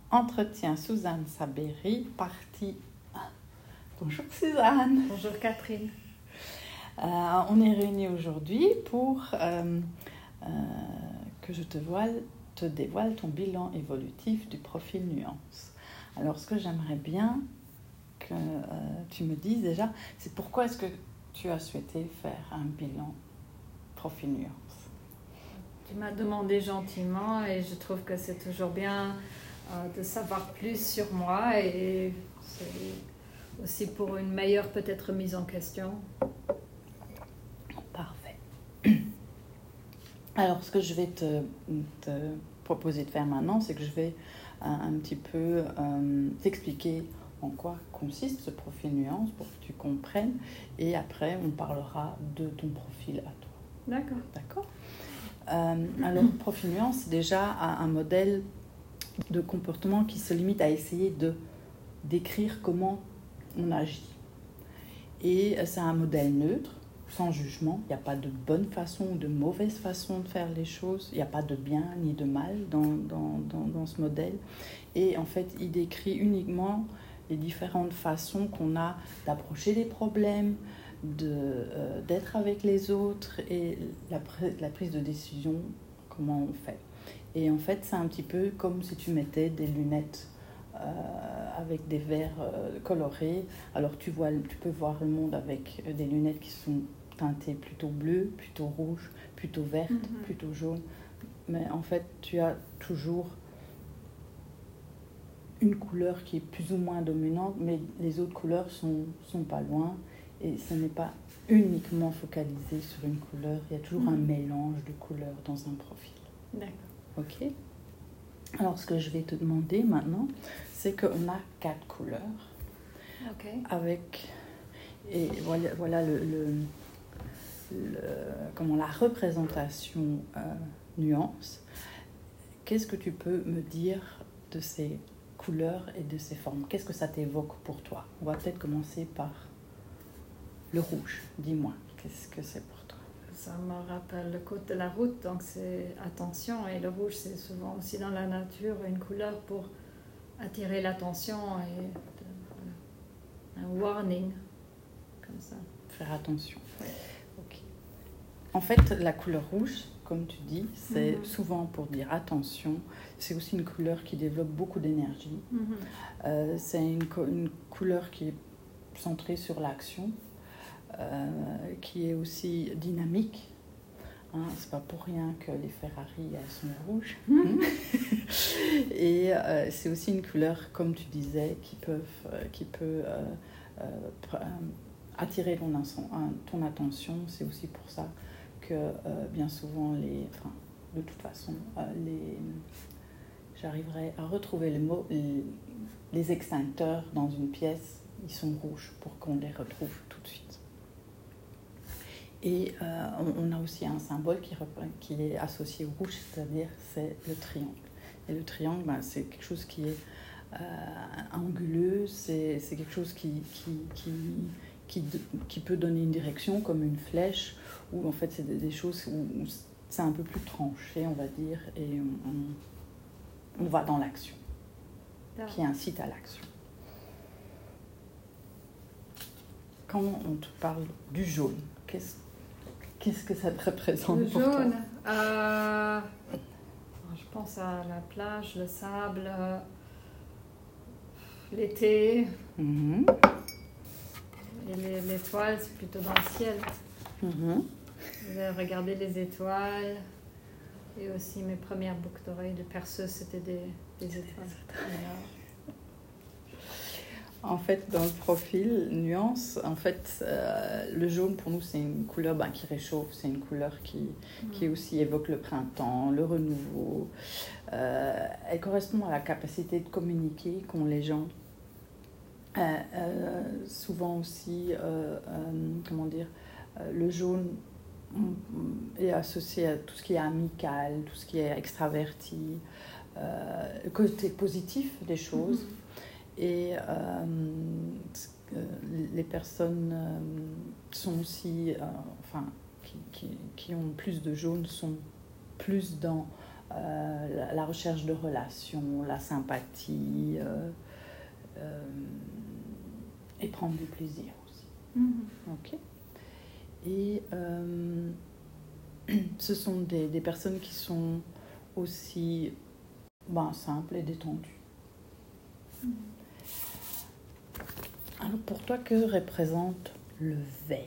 Entretien Suzanne Saberi, partie 1. Bonjour Suzanne. Bonjour Catherine. On est réunis aujourd'hui pour que je te dévoile ton bilan évolutif du profil nuance. Alors ce que j'aimerais bien que tu me dises déjà, c'est pourquoi est-ce que tu as souhaité faire un bilan profil nuance? Tu m'as demandé gentiment et je trouve que c'est toujours bien de savoir plus sur moi et c'est aussi pour une meilleure peut-être mise en question. Parfait. Alors ce que je vais te proposer de faire maintenant, c'est que je vais un petit peu t'expliquer en quoi consiste ce profil nuance pour que tu comprennes et après on parlera de ton profil à toi. D'accord. D'accord. Alors le profil nuance, c'est déjà un modèle de comportement qui se limite à essayer de décrire comment on agit. Et c'est un modèle neutre, sans jugement. Il n'y a pas de bonne façon ou de mauvaise façon de faire les choses. Il n'y a pas de bien ni de mal dans ce modèle. Et en fait, il décrit uniquement les différentes façons qu'on a d'approcher les problèmes, d'être avec les autres et la prise de décision, comment on fait. Et en fait, c'est un petit peu comme si tu mettais des lunettes avec des verres colorés. Alors tu peux voir le monde avec des lunettes qui sont teintées plutôt bleues, plutôt rouges, plutôt vertes, plutôt jaunes. Mais en fait, tu as toujours une couleur qui est plus ou moins dominante, mais les autres couleurs sont pas loin. Et ce n'est pas uniquement focalisé sur une couleur. Il y a toujours un mélange de couleurs dans un profil. D'accord. Ok. Alors, ce que je vais te demander maintenant, c'est qu'on a 4 couleurs. Ok. Et voilà la représentation nuance. Qu'est-ce que tu peux me dire de ces couleurs et de ces formes? Qu'est-ce que ça t'évoque pour toi? On va peut-être commencer par le rouge. Dis-moi, qu'est-ce que c'est pour toi? Ça me rappelle le code de la route, donc c'est attention. Et le rouge, c'est souvent aussi dans la nature une couleur pour attirer l'attention et un warning, comme ça. Faire attention. Ouais. Ok. En fait, la couleur rouge, comme tu dis, c'est souvent pour dire attention. C'est aussi une couleur qui développe beaucoup d'énergie. C'est une couleur qui est centrée sur l'action. Qui est aussi dynamique. C'est pas pour rien que les Ferrari elles sont rouges. Et c'est aussi une couleur, comme tu disais, qui peut attirer ton attention. C'est aussi pour ça que bien souvent, de toute façon, j'arriverai à retrouver le mot, les extincteurs dans une pièce, ils sont rouges pour qu'on les retrouve tout de suite. Et on a aussi un symbole qui est associé au rouge, c'est-à-dire c'est le triangle. Et le triangle, c'est quelque chose qui est anguleux, c'est quelque chose qui peut donner une direction comme une flèche, ou en fait c'est des choses où c'est un peu plus tranché, on va dire, et on va dans l'action, qui incite à l'action. Quand on te parle du jaune, qu'est-ce que ça te représente pour toi? Le jaune, je pense à la plage, le sable, l'été. Et l'étoile, c'est plutôt dans le ciel. J'ai regardé les étoiles. Et aussi mes premières boucles d'oreilles de perceuse, c'était des étoiles. En fait, dans le profil nuance, en fait, le jaune pour nous c'est une couleur qui réchauffe, c'est une couleur qui aussi évoque le printemps, le renouveau. Elle correspond à la capacité de communiquer qu'ont les gens. Souvent aussi, le jaune est associé à tout ce qui est amical, tout ce qui est extraverti, le côté positif des choses. Et les personnes sont aussi, qui ont plus de jaune, sont plus dans la recherche de relations, la sympathie, et prendre du plaisir aussi. Ok. Et ce sont des personnes qui sont aussi simples et détendues. Alors pour toi, que représente le vert?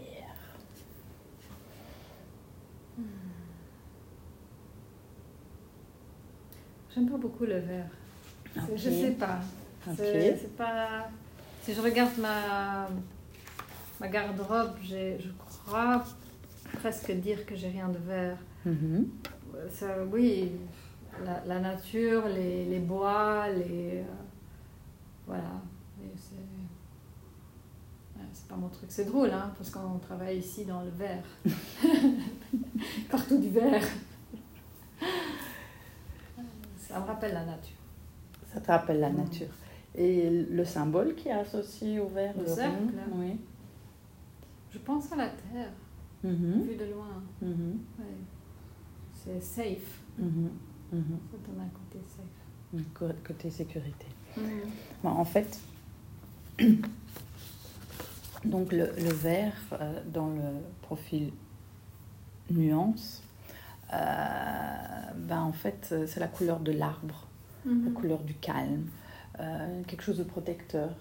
J'aime pas beaucoup le vert. Okay. Je sais pas. Okay. C'est pas. Si je regarde ma garde-robe, je crois presque dire que j'ai rien de vert. Ça, oui, la nature, les bois, voilà. C'est pas mon truc. C'est drôle, hein, parce qu'on travaille ici dans le vert. Partout du vert. Ça me rappelle la nature. Ça te rappelle la nature. Et le symbole qui est associé au vert, le cercle, oui. Je pense à la terre, vue de loin. Ouais. C'est safe. Ça donne un côté safe. Côté sécurité. En fait, donc le vert dans le profil nuance, en fait, c'est la couleur de l'arbre, la couleur du calme, quelque chose de protecteur.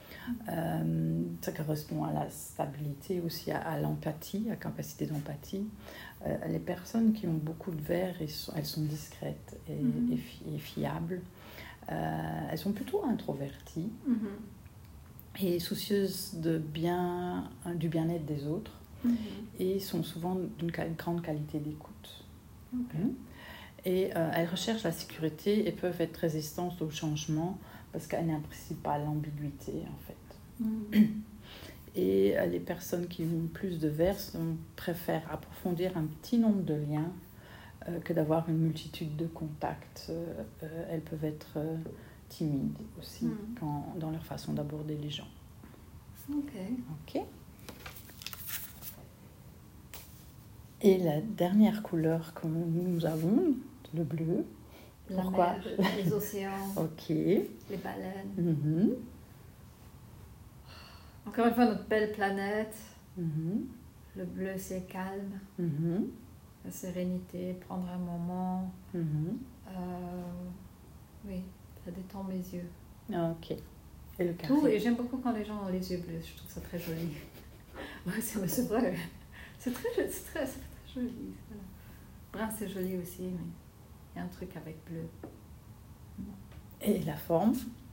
Ça correspond à la stabilité, aussi à l'empathie, à la capacité d'empathie. Les personnes qui ont beaucoup de vert, elles sont discrètes et fiables. Elles sont plutôt introverties et soucieuses du bien-être des autres et sont souvent d'une grande qualité d'écoute. Et elles recherchent la sécurité et peuvent être résistantes au changement parce qu'elles n'apprécient pas l'ambiguïté en fait. Et les personnes qui ont plus de vert préfèrent approfondir un petit nombre de liens que d'avoir une multitude de contacts. Elles peuvent être timides aussi dans leur façon d'aborder les gens. Ok. Et la dernière couleur que nous avons, le bleu. Pourquoi? La mer, les océans, les baleines. Encore une fois, notre belle planète. Le bleu, c'est calme. La sérénité, prendre un moment. Oui, ça détend mes yeux. Ok. Et le carré. Tout, et j'aime beaucoup quand les gens ont les yeux bleus. Je trouve ça très joli. Ouais, c'est vrai. C'est très joli. Voilà. Brun, c'est joli aussi, mais il y a un truc avec bleu. Et la forme?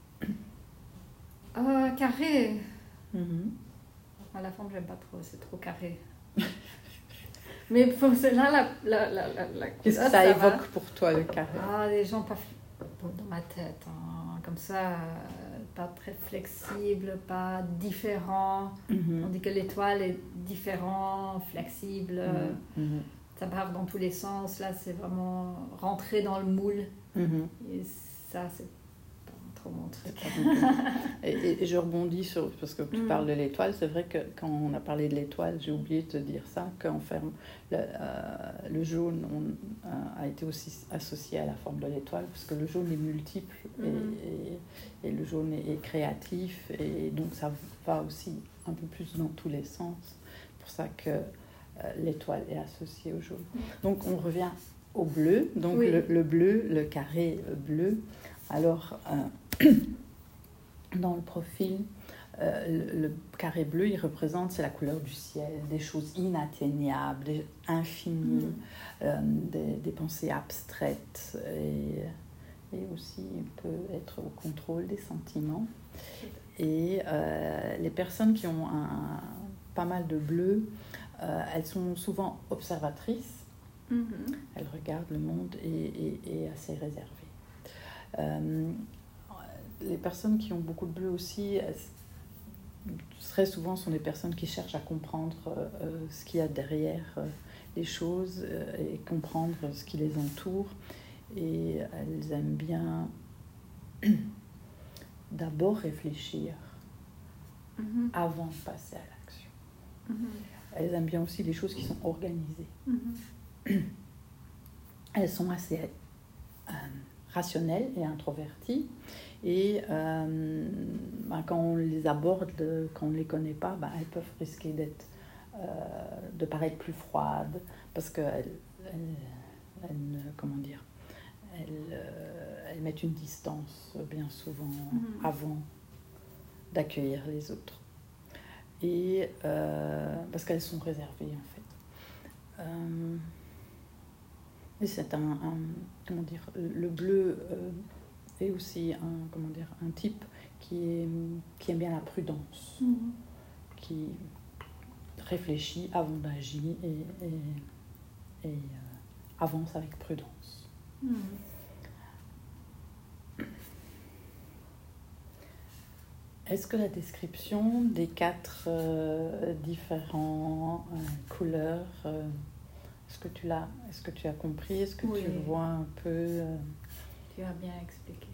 Carré. La forme, j'aime pas trop. C'est trop carré. Mais pour cela, la qu'est-ce que ça évoque pour toi, le carré? Les gens pas dans ma tête, hein, comme ça, pas très flexible, pas différent. On dit que l'étoile est différent, flexible. Ça part dans tous les sens. Là, c'est vraiment rentrer dans le moule. Et ça, c'est pas trop mon truc. Et je rebondis parce que tu parles de l'étoile. C'est vrai que quand on a parlé de l'étoile, j'ai oublié de te dire ça, le jaune a été aussi associé à la forme de l'étoile, parce que le jaune est multiple et le jaune est créatif, et donc ça va aussi un peu plus dans tous les sens. C'est pour ça que l'étoile est associée au jaune. Donc on revient au bleu, donc le bleu, le carré bleu. Alors dans le profil, le carré bleu, il représente, c'est la couleur du ciel, des choses inatteignables, infinies, des pensées abstraites, et aussi il peut être au contrôle des sentiments. Et les personnes qui ont pas mal de bleu, elles sont souvent observatrices, elles regardent le monde et assez réservées. Les personnes qui ont beaucoup de bleu aussi, très souvent, sont des personnes qui cherchent à comprendre ce qu'il y a derrière les choses et comprendre ce qui les entoure. Et elles aiment bien d'abord réfléchir avant de passer à l'action. Elles aiment bien aussi les choses qui sont organisées. Elles sont assez rationnelles et introverties. Et quand on les aborde, quand on ne les connaît pas, elles peuvent risquer de paraître plus froides parce qu'elles comment dire, elles mettent une distance bien souvent avant d'accueillir les autres. Et parce qu'elles sont réservées en fait. Et c'est comment dire, le bleu est aussi un type qui aime bien la prudence, qui réfléchit avant d'agir et avance avec prudence. Est-ce que la description des 4 différentes couleurs, est-ce que tu as compris? Est-ce que tu vois un peu Tu as bien expliqué.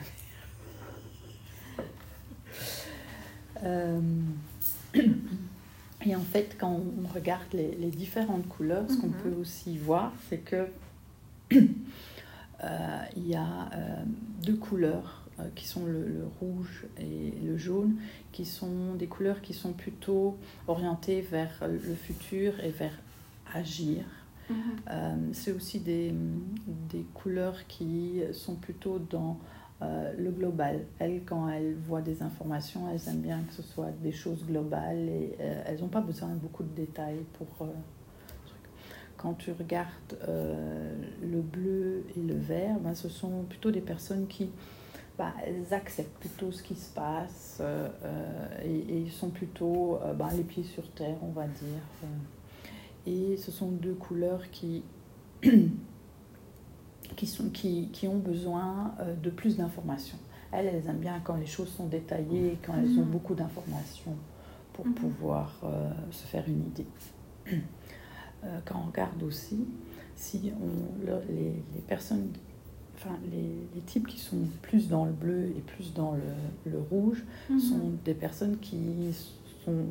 Et en fait, quand on regarde les différentes couleurs, ce qu'on peut aussi voir, c'est que il y a 2 couleurs qui sont le rouge et le jaune, qui sont des couleurs qui sont plutôt orientées vers le futur et vers agir. C'est aussi des couleurs qui sont plutôt dans le global. Elles, quand elles voient des informations, elles aiment bien que ce soit des choses globales et elles n'ont pas besoin de beaucoup de détails pour... Quand tu regardes le bleu et le vert, ce sont plutôt des personnes qui elles acceptent plutôt ce qui se passe et ils sont plutôt les pieds sur terre, on va dire. Et ce sont 2 couleurs qui ont besoin de plus d'informations. Elles aiment bien quand les choses sont détaillées, quand elles ont beaucoup d'informations pour pouvoir se faire une idée. Quand on regarde aussi, si les personnes, les types qui sont plus dans le bleu et plus dans le rouge sont des personnes qui sont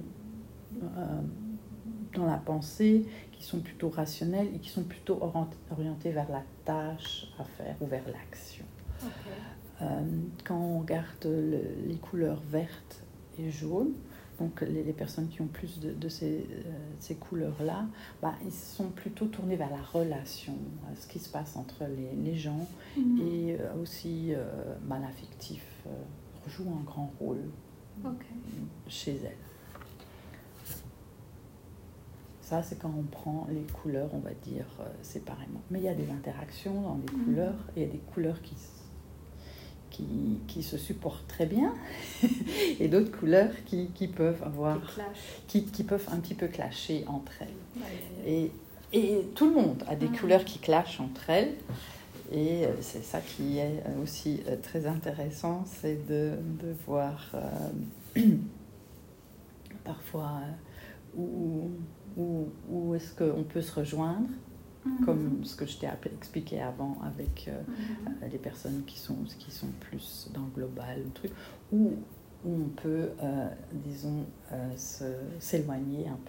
dans la pensée, qui sont plutôt rationnelles et qui sont plutôt orientées vers la tâche à faire ou vers l'action. Quand on regarde les couleurs vertes et jaunes, donc les personnes qui ont plus de ces couleurs-là, ils sont plutôt tournés vers la relation, ce qui se passe entre les gens, et aussi l'affectif joue un grand rôle chez elles. Ça, c'est quand on prend les couleurs, on va dire, séparément. Mais il y a des interactions dans les couleurs, et il y a des couleurs qui se supportent très bien et d'autres couleurs qui peuvent avoir qui peuvent un petit peu clasher entre elles. Et tout le monde a des couleurs qui clashent entre elles, et c'est ça qui est aussi très intéressant, c'est de voir parfois où est-ce qu'on peut se rejoindre, comme ce que je t'ai expliqué avant avec les personnes qui sont plus dans le global, le truc, où on peut, disons, s'éloigner un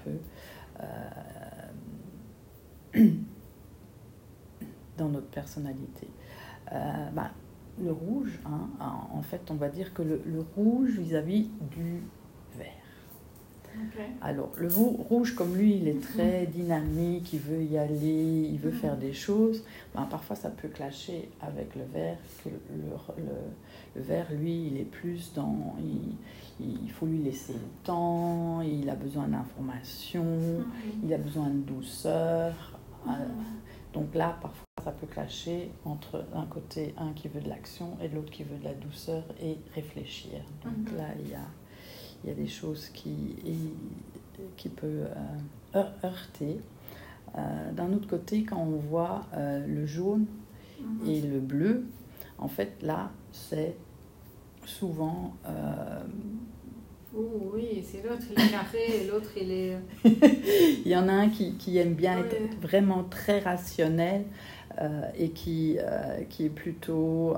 peu dans notre personnalité. Le rouge, en fait, on va dire que le rouge vis-à-vis du vert. Alors, le rouge, comme lui, il est très dynamique, il veut y aller, il veut faire des choses. Parfois, ça peut clasher avec le vert, que le vert, lui, il est plus dans... Il faut lui laisser le temps, il a besoin d'informations, il a besoin de douceur. Donc là, parfois, ça peut clasher entre d'un côté, un qui veut de l'action et l'autre qui veut de la douceur et réfléchir. Donc là, il y a des choses qui peuvent heurter. D'un autre côté, quand on voit le jaune et le bleu, en fait, là, c'est souvent... oui, c'est l'autre, il est carré et l'autre, il est... Il y en a un qui aime bien être vraiment très rationnel et qui est plutôt...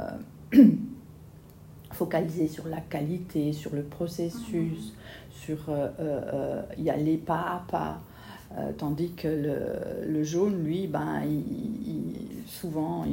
focalisé sur la qualité, sur le processus, sur y aller pas à pas, tandis que le jaune, lui, souvent,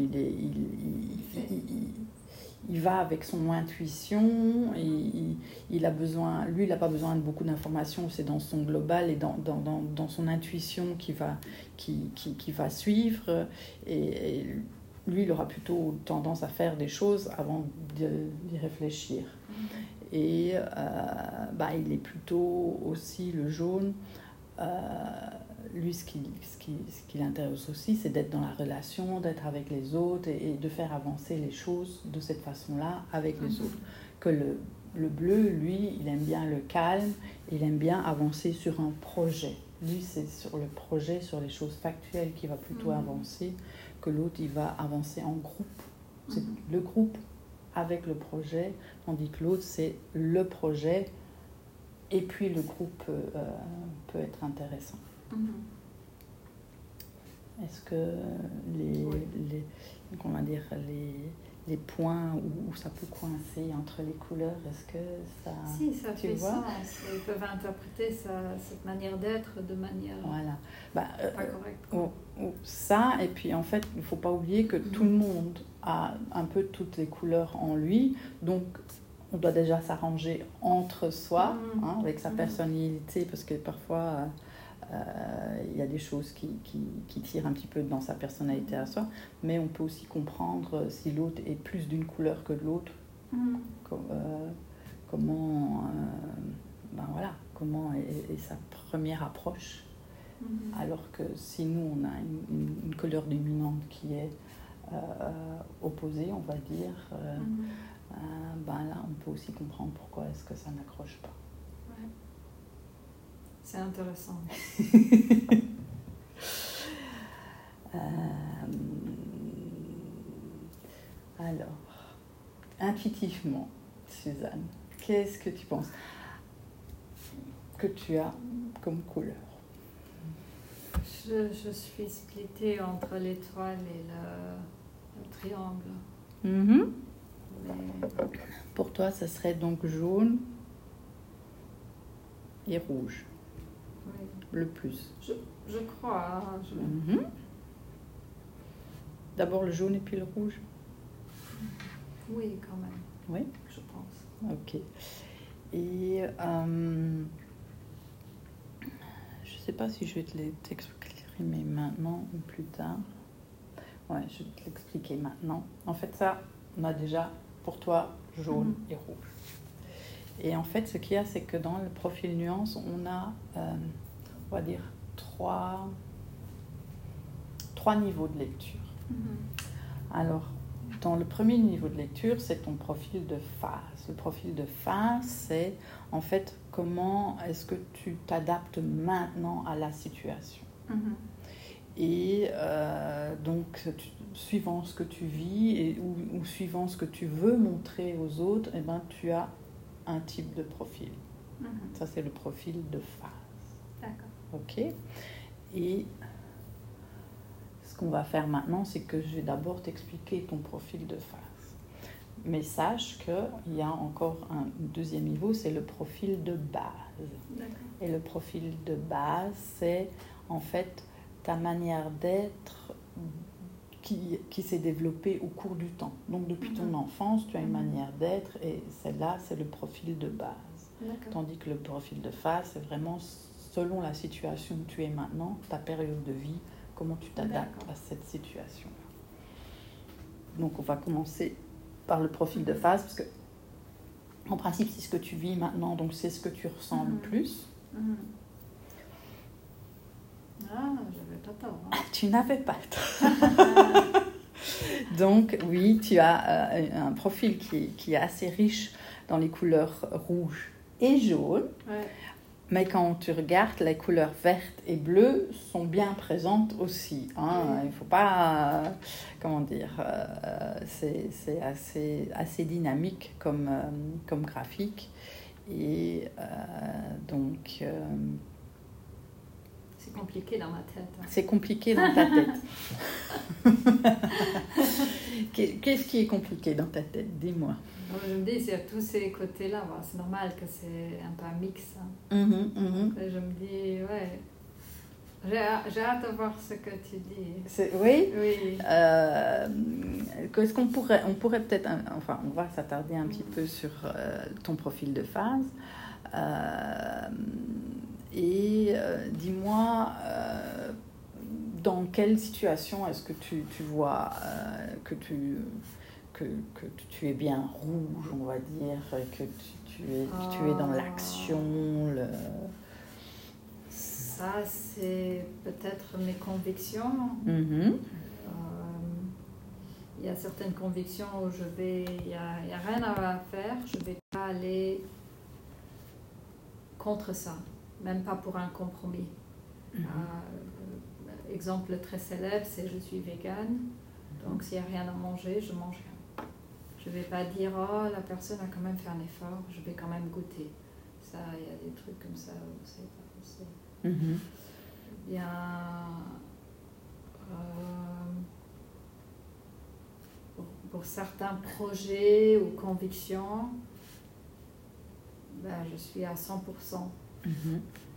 il va avec son intuition, et il a besoin, lui, il n'a pas besoin de beaucoup d'informations, c'est dans son global et dans son intuition qui va suivre, et lui, il aura plutôt tendance à faire des choses avant d'y réfléchir. Et il est plutôt aussi le jaune. Lui, ce qui l'intéresse aussi, c'est d'être dans la relation, d'être avec les autres et de faire avancer les choses de cette façon-là avec les autres. Que le bleu, lui, il aime bien le calme, il aime bien avancer sur un projet. Lui, c'est sur le projet, sur les choses factuelles qu'il va plutôt avancer, que l'autre, il va avancer en groupe. C'est le groupe avec le projet, tandis que l'autre, c'est le projet, et puis le groupe peut être intéressant. Est-ce que les points où ça peut coincer entre les couleurs, est-ce que ça... Si, ça fait sens. Ils peuvent interpréter cette manière d'être de manière pas correcte. Ça, et puis en fait, il ne faut pas oublier que tout le monde a un peu toutes les couleurs en lui, donc on doit déjà s'arranger entre soi, avec sa personnalité, parce que parfois... il y a des choses qui tirent un petit peu dans sa personnalité à soi, mais on peut aussi comprendre si l'autre est plus d'une couleur que de l'autre, comment est sa première approche, alors que si nous on a une couleur dominante qui est opposée, on va dire, là on peut aussi comprendre pourquoi est-ce que ça n'accroche pas. C'est intéressant. Alors, intuitivement, Suzanne, qu'est-ce que tu penses que tu as comme couleur? Je suis splittée entre l'étoile et le triangle. Mais... Pour toi, ça serait donc jaune et rouge. Oui. Le plus. Je crois. D'abord le jaune et puis le rouge. Oui, quand même. Oui. Je pense. Ok. Et je ne sais pas si je vais t'exprimer maintenant ou plus tard. Ouais, je vais te l'expliquer maintenant. En fait, ça, on a déjà pour toi jaune et rouge. Et en fait, ce qu'il y a, c'est que dans le profil nuance, on a, on va dire, trois niveaux de lecture. Alors, dans le premier niveau de lecture, c'est ton profil de phase. Le profil de phase, c'est en fait comment est-ce que tu t'adaptes maintenant à la situation. Et donc, suivant ce que tu vis ou suivant ce que tu veux montrer aux autres, eh ben, tu as un type de profil. Ça, c'est le profil de phase. D'accord. Ok. Et ce qu'on va faire maintenant, c'est que je vais d'abord t'expliquer ton profil de phase. Mais sache qu'il y a encore un deuxième niveau, c'est le profil de base. D'accord. Et le profil de base, c'est en fait ta manière d'être qui s'est développée au cours du temps. Donc depuis ton enfance, tu as une manière d'être et celle-là, c'est le profil de base. D'accord. Tandis que le profil de phase, c'est vraiment selon la situation où tu es maintenant, ta période de vie, comment tu t'adaptes à cette situation. Donc on va commencer par le profil de phase, parce que en principe, c'est ce que tu vis maintenant, donc c'est ce que tu ressens le plus. Ah, j'avais pas tort. Tu n'avais pas tort. Donc oui, tu as un profil qui est assez riche dans les couleurs rouge et jaune. Ouais. Mais quand tu regardes, les couleurs vertes et bleues sont bien présentes aussi. Il ne faut pas... comment dire... c'est assez dynamique comme graphique. Et donc... c'est compliqué dans ma tête. C'est compliqué dans ta tête. Qu'est-ce qui est compliqué dans ta tête? Dis-moi. Je me dis, c'est tous ces côtés-là. C'est normal que c'est un peu un mix. Donc, je me dis, J'ai hâte de voir ce que tu dis. Oui. Oui. Est-ce qu'on pourrait peut-être, enfin, on va s'attarder un petit peu sur ton profil de phase. Dis-moi, dans quelle situation est-ce que tu vois que tu es bien rouge, on va dire, que tu es dans l'action, Ça, c'est peut-être mes convictions. Mm-hmm. Il y a certaines convictions où il n'y a rien à faire, je ne vais pas aller contre ça, même pas pour un compromis. Mm-hmm. Exemple très célèbre, c'est je suis végane, donc s'il n'y a rien à manger, je mange rien. Je ne vais pas dire, oh, la personne a quand même fait un effort, je vais quand même goûter. Ça, il y a des trucs comme ça où c'est pas possible. Mm-hmm. Bien, pour certains projets ou convictions, ben, je suis à 100%. Mm-hmm.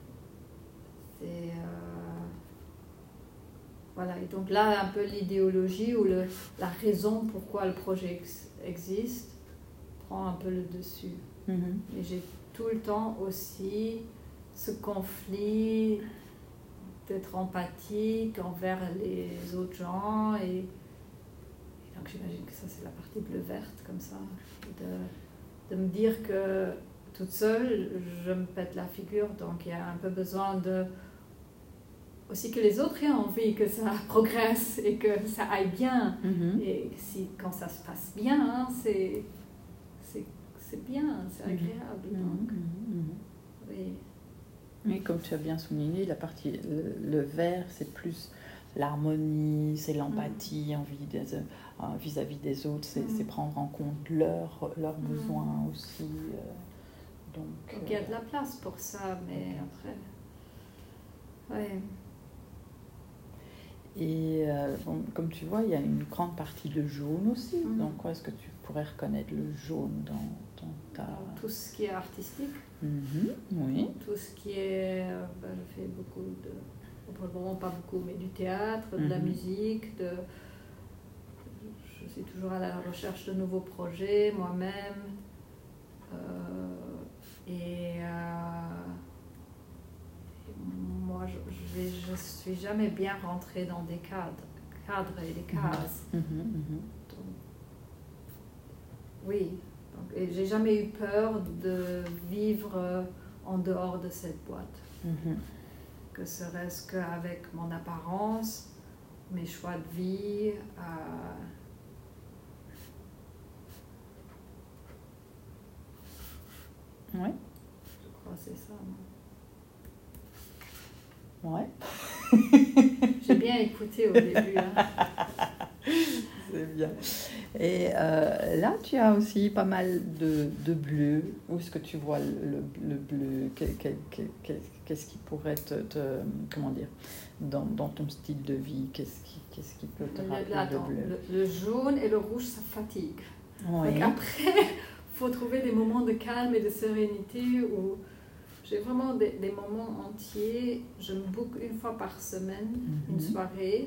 Voilà, et donc là, un peu l'idéologie ou la raison pourquoi le projet existe prend un peu le dessus. Mm-hmm. Et j'ai tout le temps aussi ce conflit d'être empathique envers les autres gens. Et donc j'imagine que ça, c'est la partie bleu-verte, comme ça. De me dire que toute seule, je me pète la figure. Donc il y a un peu besoin aussi que les autres aient envie que ça progresse et que ça aille bien. Mm-hmm. Et quand ça se passe bien, c'est bien, c'est agréable. Donc, oui. Mais comme tu as bien souligné, la partie, le vert, c'est plus l'harmonie, c'est l'empathie vis-à-vis des autres, c'est prendre en compte leurs besoins aussi. Donc il y a de la place pour ça, mais après... Ouais. Et comme tu vois, il y a une grande partie de jaune aussi. Donc, est-ce que tu pourrais reconnaître le jaune dans ta... Tout ce qui est artistique. Oui. Tout ce qui est... je fais beaucoup de... Pour le moment, pas beaucoup, mais du théâtre, de la musique, je suis toujours à la recherche de nouveaux projets, moi-même. Moi, je ne suis jamais bien rentrée dans des cadres et des cases. Donc, oui, et j'ai jamais eu peur de vivre en dehors de cette boîte. Que serait-ce qu'avec mon apparence, mes choix de vie. Oui. Je crois que c'est ça. Ouais. J'ai bien écouté au début. C'est bien. Et là, tu as aussi pas mal de bleu. Où est-ce que tu vois le bleu? Qu'est-ce qui pourrait comment dire, dans ton style de vie, qu'est-ce qui peut te rappeler le bleu? Le jaune et le rouge, ça fatigue. Oui. Donc après, il faut trouver des moments de calme et de sérénité où j'ai vraiment des moments entiers. Je me book une fois par semaine, une soirée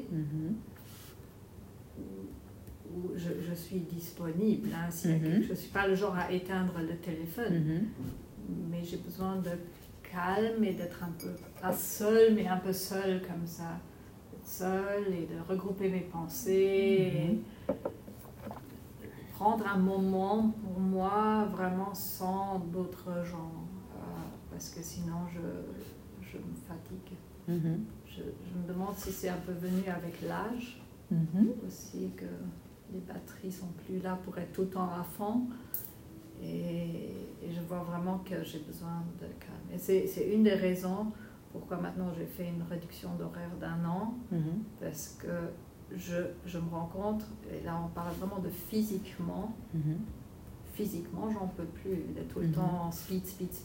où je suis disponible. Je ne suis pas le genre à éteindre le téléphone, mais j'ai besoin de calme et d'être un peu, pas seule, mais un peu seule comme ça. D'être seule et de regrouper mes pensées. Et prendre un moment pour moi vraiment sans d'autres gens. Parce que sinon je me fatigue. Je me demande si c'est un peu venu avec l'âge aussi, que les batteries sont plus là pour être tout le temps à fond, et je vois vraiment que j'ai besoin de calme. Et c'est une des raisons pourquoi maintenant j'ai fait une réduction d'horaire d'1 an, parce que je me rends compte, et là on parle vraiment de physiquement, physiquement j'en peux plus d'être tout le temps en speed.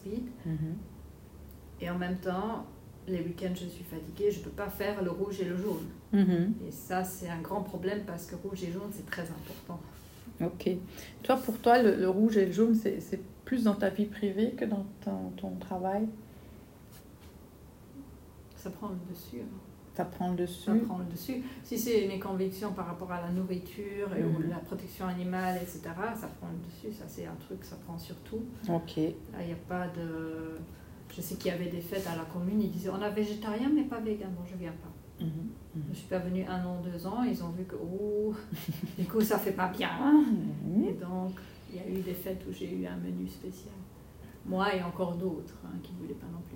Et en même temps, les week-ends je suis fatiguée, je ne peux pas faire le rouge et le jaune. Et ça c'est un grand problème, parce que rouge et jaune c'est très important. Ok. Pour toi, le rouge et le jaune, c'est plus dans ta vie privée que dans ton travail? ça prend le dessus. Hein. Ça prend le dessus. Ça prend le dessus. Si c'est mes convictions par rapport à la nourriture et ou la protection animale, etc., ça prend le dessus. Ça, c'est un truc, ça prend surtout. Ok. Là, il n'y a pas de... Je sais qu'il y avait des fêtes à la commune, ils disaient on a végétarien mais pas vegan. Bon, je ne viens pas. Je ne suis pas venue 1 an, 2 ans, ils ont vu que du coup ça fait pas bien. Et donc il y a eu des fêtes où j'ai eu un menu spécial. Moi et encore d'autres qui ne voulaient pas non plus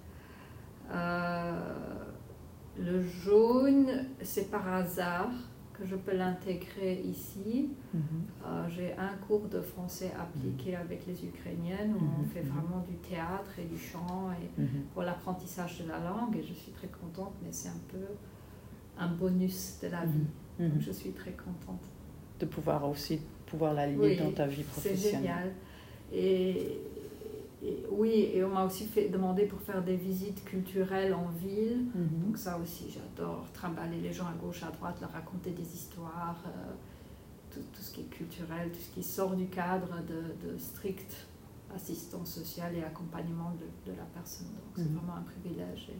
venir. Le jaune, c'est par hasard que je peux l'intégrer ici. J'ai un cours de français appliqué avec les Ukrainiennes où on fait vraiment du théâtre et du chant et pour l'apprentissage de la langue et je suis très contente, mais c'est un peu un bonus de la vie. Donc je suis très contente. De pouvoir aussi la lier dans ta vie professionnelle. C'est génial. Et on m'a aussi demandé pour faire des visites culturelles en ville. Donc ça aussi, j'adore trimballer les gens à gauche, à droite, leur raconter des histoires, tout ce qui est culturel, tout ce qui sort du cadre de strict assistance sociale et accompagnement de la personne. Donc c'est vraiment un privilège.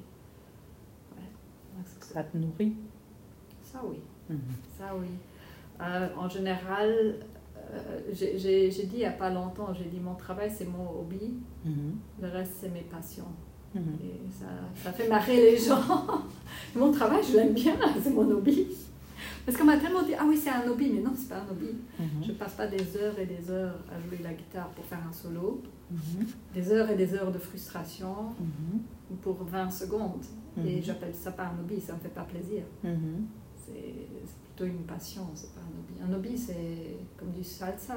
Ça te nourrit? Ça oui. Ça oui. En général... j'ai dit il n'y a pas longtemps, j'ai dit mon travail c'est mon hobby, le reste c'est mes passions. Et ça fait marrer les gens. Mon travail je l'aime bien, c'est mon hobby. Parce qu'on m'a tellement dit ah oui c'est un hobby, mais non c'est pas un hobby. Je passe pas des heures et des heures à jouer la guitare pour faire un solo, des heures et des heures de frustration pour 20 secondes. Et j'appelle ça pas un hobby, ça me fait pas plaisir. C'est plutôt une passion, c'est pas un hobby. Un hobby, c'est comme du salsa,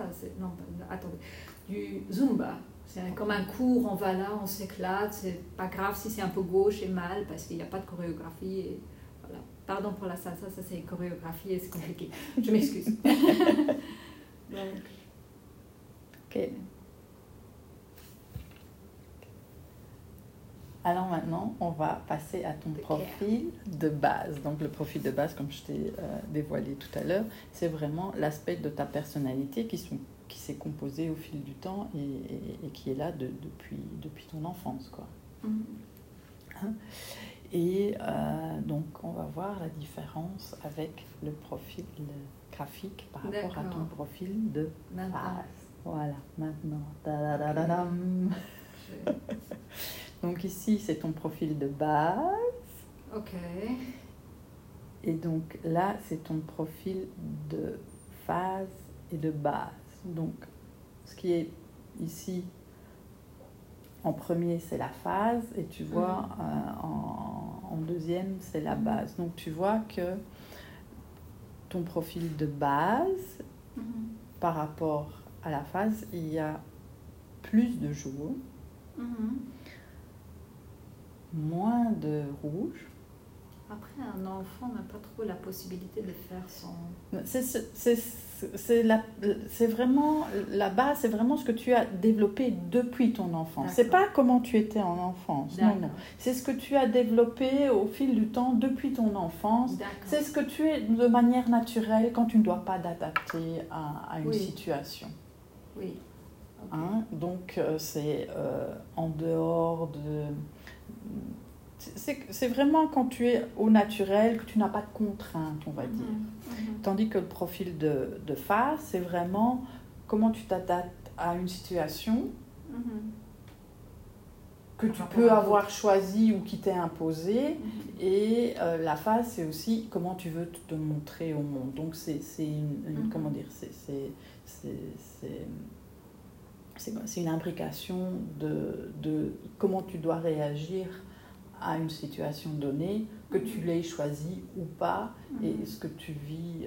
du zumba. C'est comme un cours, on va là, on s'éclate, c'est pas grave si c'est un peu gauche et mal parce qu'il n'y a pas de chorégraphie. Et voilà. Pardon pour la salsa, ça c'est une chorégraphie et c'est compliqué. Je m'excuse. Donc. Ok. Alors maintenant, on va passer à ton profil de base. Donc le profil de base, comme je t'ai dévoilé tout à l'heure, c'est vraiment l'aspect de ta personnalité qui s'est composé au fil du temps et qui est là depuis ton enfance, quoi. Et donc on va voir la différence avec le profil graphique par rapport à ton profil de base. Voilà, maintenant. Donc ici, c'est ton profil de base. Ok. Et donc là, c'est ton profil de phase et de base. Donc, ce qui est ici, en premier, c'est la phase. Et tu vois, en deuxième, c'est la base. Donc, tu vois que ton profil de base, par rapport à la phase, il y a plus de jours. Moins de rouge. Après, un enfant n'a pas trop la possibilité de faire son... C'est vraiment la base, c'est vraiment ce que tu as développé depuis ton enfance. C'est pas comment tu étais en enfance. Non. C'est ce que tu as développé au fil du temps depuis ton enfance. C'est ce que tu es de manière naturelle quand tu ne dois pas t'adapter à une situation. Oui. Okay. Donc, c'est en dehors de... C'est vraiment quand tu es au naturel, que tu n'as pas de contraintes, on va dire. Tandis que le profil de phase, c'est vraiment comment tu t'adaptes à une situation que tu peux avoir choisie ou qui t'est imposée. Et la phase, c'est aussi comment tu veux te montrer au monde. Donc, c'est comment dire, c'est une imbrication de comment tu dois réagir à une situation donnée, que tu l'aies choisie ou pas, et ce que tu vis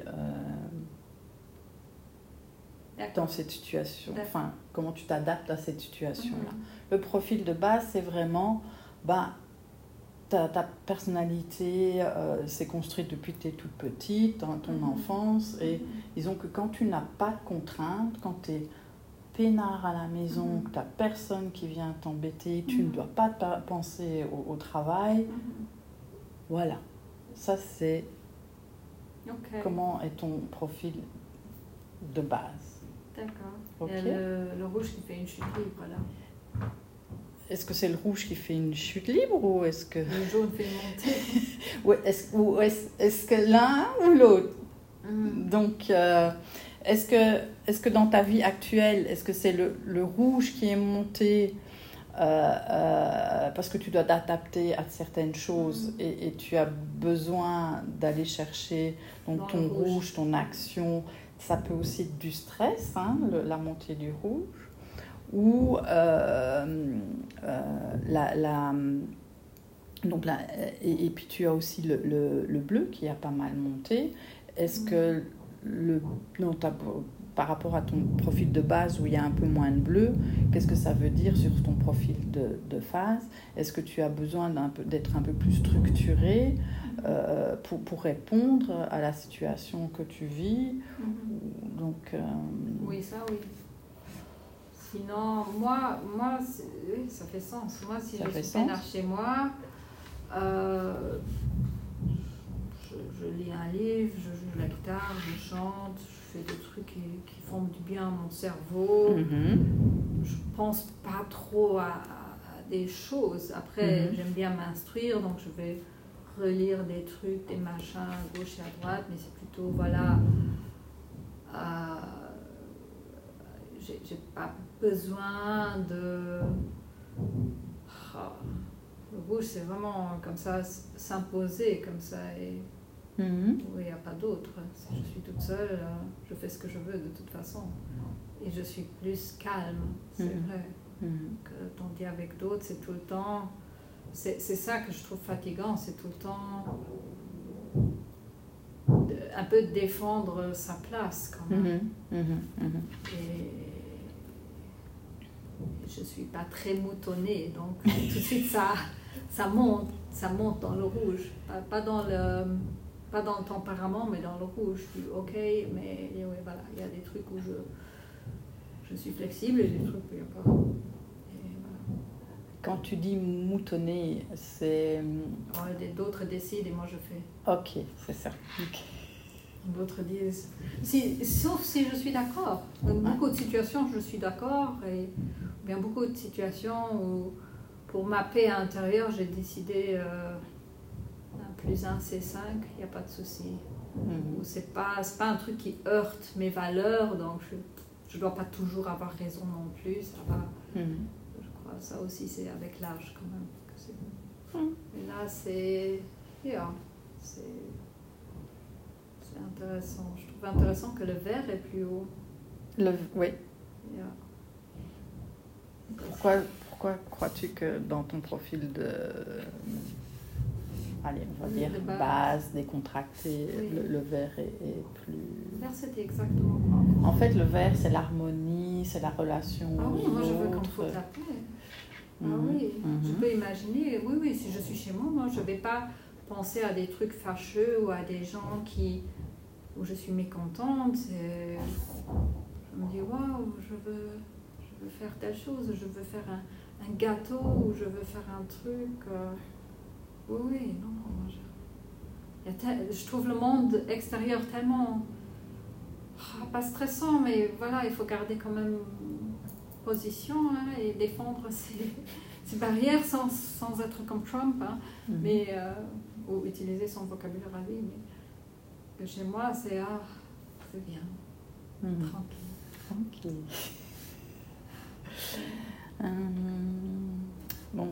dans cette situation. Enfin, comment tu t'adaptes à cette situation-là. Le profil de base, c'est vraiment ta personnalité s'est construite depuis que tu es toute petite, dans ton enfance, et disons que quand tu n'as pas de contraintes, quand tu es peinard à la maison, que tu n'as personne qui vient t'embêter, tu ne dois pas penser au travail. Voilà. Ça, c'est comment est ton profil de base. D'accord. Okay. Il y a le rouge qui fait une chute libre, là. est-ce que c'est le rouge qui fait une chute libre ou est-ce que... Le jaune fait monter. ou est-ce que l'un ou l'autre? Donc, est-ce que dans ta vie actuelle, est-ce que c'est le rouge qui est monté parce que tu dois t'adapter à certaines choses et tu as besoin d'aller chercher donc, dans ton rouge, ton action? Ça peut aussi être du stress, hein, la montée du rouge. Ou donc là, et puis tu as aussi le bleu qui a pas mal monté. Est-ce que par rapport à ton profil de base où il y a un peu moins de bleu, qu'est-ce que ça veut dire sur ton profil de phase? Est-ce que tu as besoin d'être un peu plus structuré pour répondre à la situation que tu vis? Donc, Oui, ça oui. Sinon, moi oui, ça fait sens. Moi, si je suis peinard chez moi, je lis un livre, je joue la guitare, je chante, je fais des trucs qui font du bien à mon cerveau. Je pense pas trop à des choses. Après, j'aime bien m'instruire, donc je vais relire des trucs, des machins à gauche et à droite, mais c'est plutôt, voilà, j'ai pas besoin de... Le rouge, c'est vraiment comme ça, s'imposer comme ça. Et oui, il n'y a pas d'autre. Si je suis toute seule, je fais ce que je veux de toute façon. Et je suis plus calme, c'est vrai. Que tandis avec d'autres, c'est tout le temps... C'est ça que je trouve fatigant, c'est tout le temps... un peu défendre sa place quand même. Et je ne suis pas très moutonnée, donc tout de suite ça monte dans le rouge, pas dans le tempérament, mais dans le rouge. Je dis ok, mais oui, voilà, il y a des trucs où je suis flexible et des trucs où il n'y a pas. Et voilà. Quand tu dis moutonner, c'est... D'autres décident et moi je fais. Ok, c'est ça. Okay. D'autres disent... sauf si je suis d'accord. Dans beaucoup de situations, je suis d'accord. Et bien beaucoup de situations où, pour ma paix intérieure, j'ai décidé un +1, C5, il n'y a pas de souci. C'est pas un truc qui heurte mes valeurs, donc je ne dois pas toujours avoir raison non plus. Ça va. Je crois que ça aussi, c'est avec l'âge quand même. Que c'est bon. Et là, c'est intéressant. Je trouve intéressant que le vert est plus haut. Oui. Yeah. Pourquoi crois-tu que dans ton profil de... Allez, on va dire base, décontracté, le vert est plus... Le vert, c'était exactement quoi? En fait, le vert, c'est l'harmonie, c'est la relation aux autres. Moi, je veux qu'on foute la paix. Je peux imaginer, oui, si je suis chez moi, je ne vais pas penser à des trucs fâcheux ou à des gens où je suis mécontente. Je me dis, waouh, je veux faire telle chose, je veux faire un gâteau ou je veux faire un truc. Oui, non. Je trouve le monde extérieur tellement pas stressant, mais voilà, il faut garder quand même position et défendre ses barrières sans être comme Trump, mais, ou utiliser son vocabulaire à lui. Mais chez moi, c'est bien, tranquille. Bon.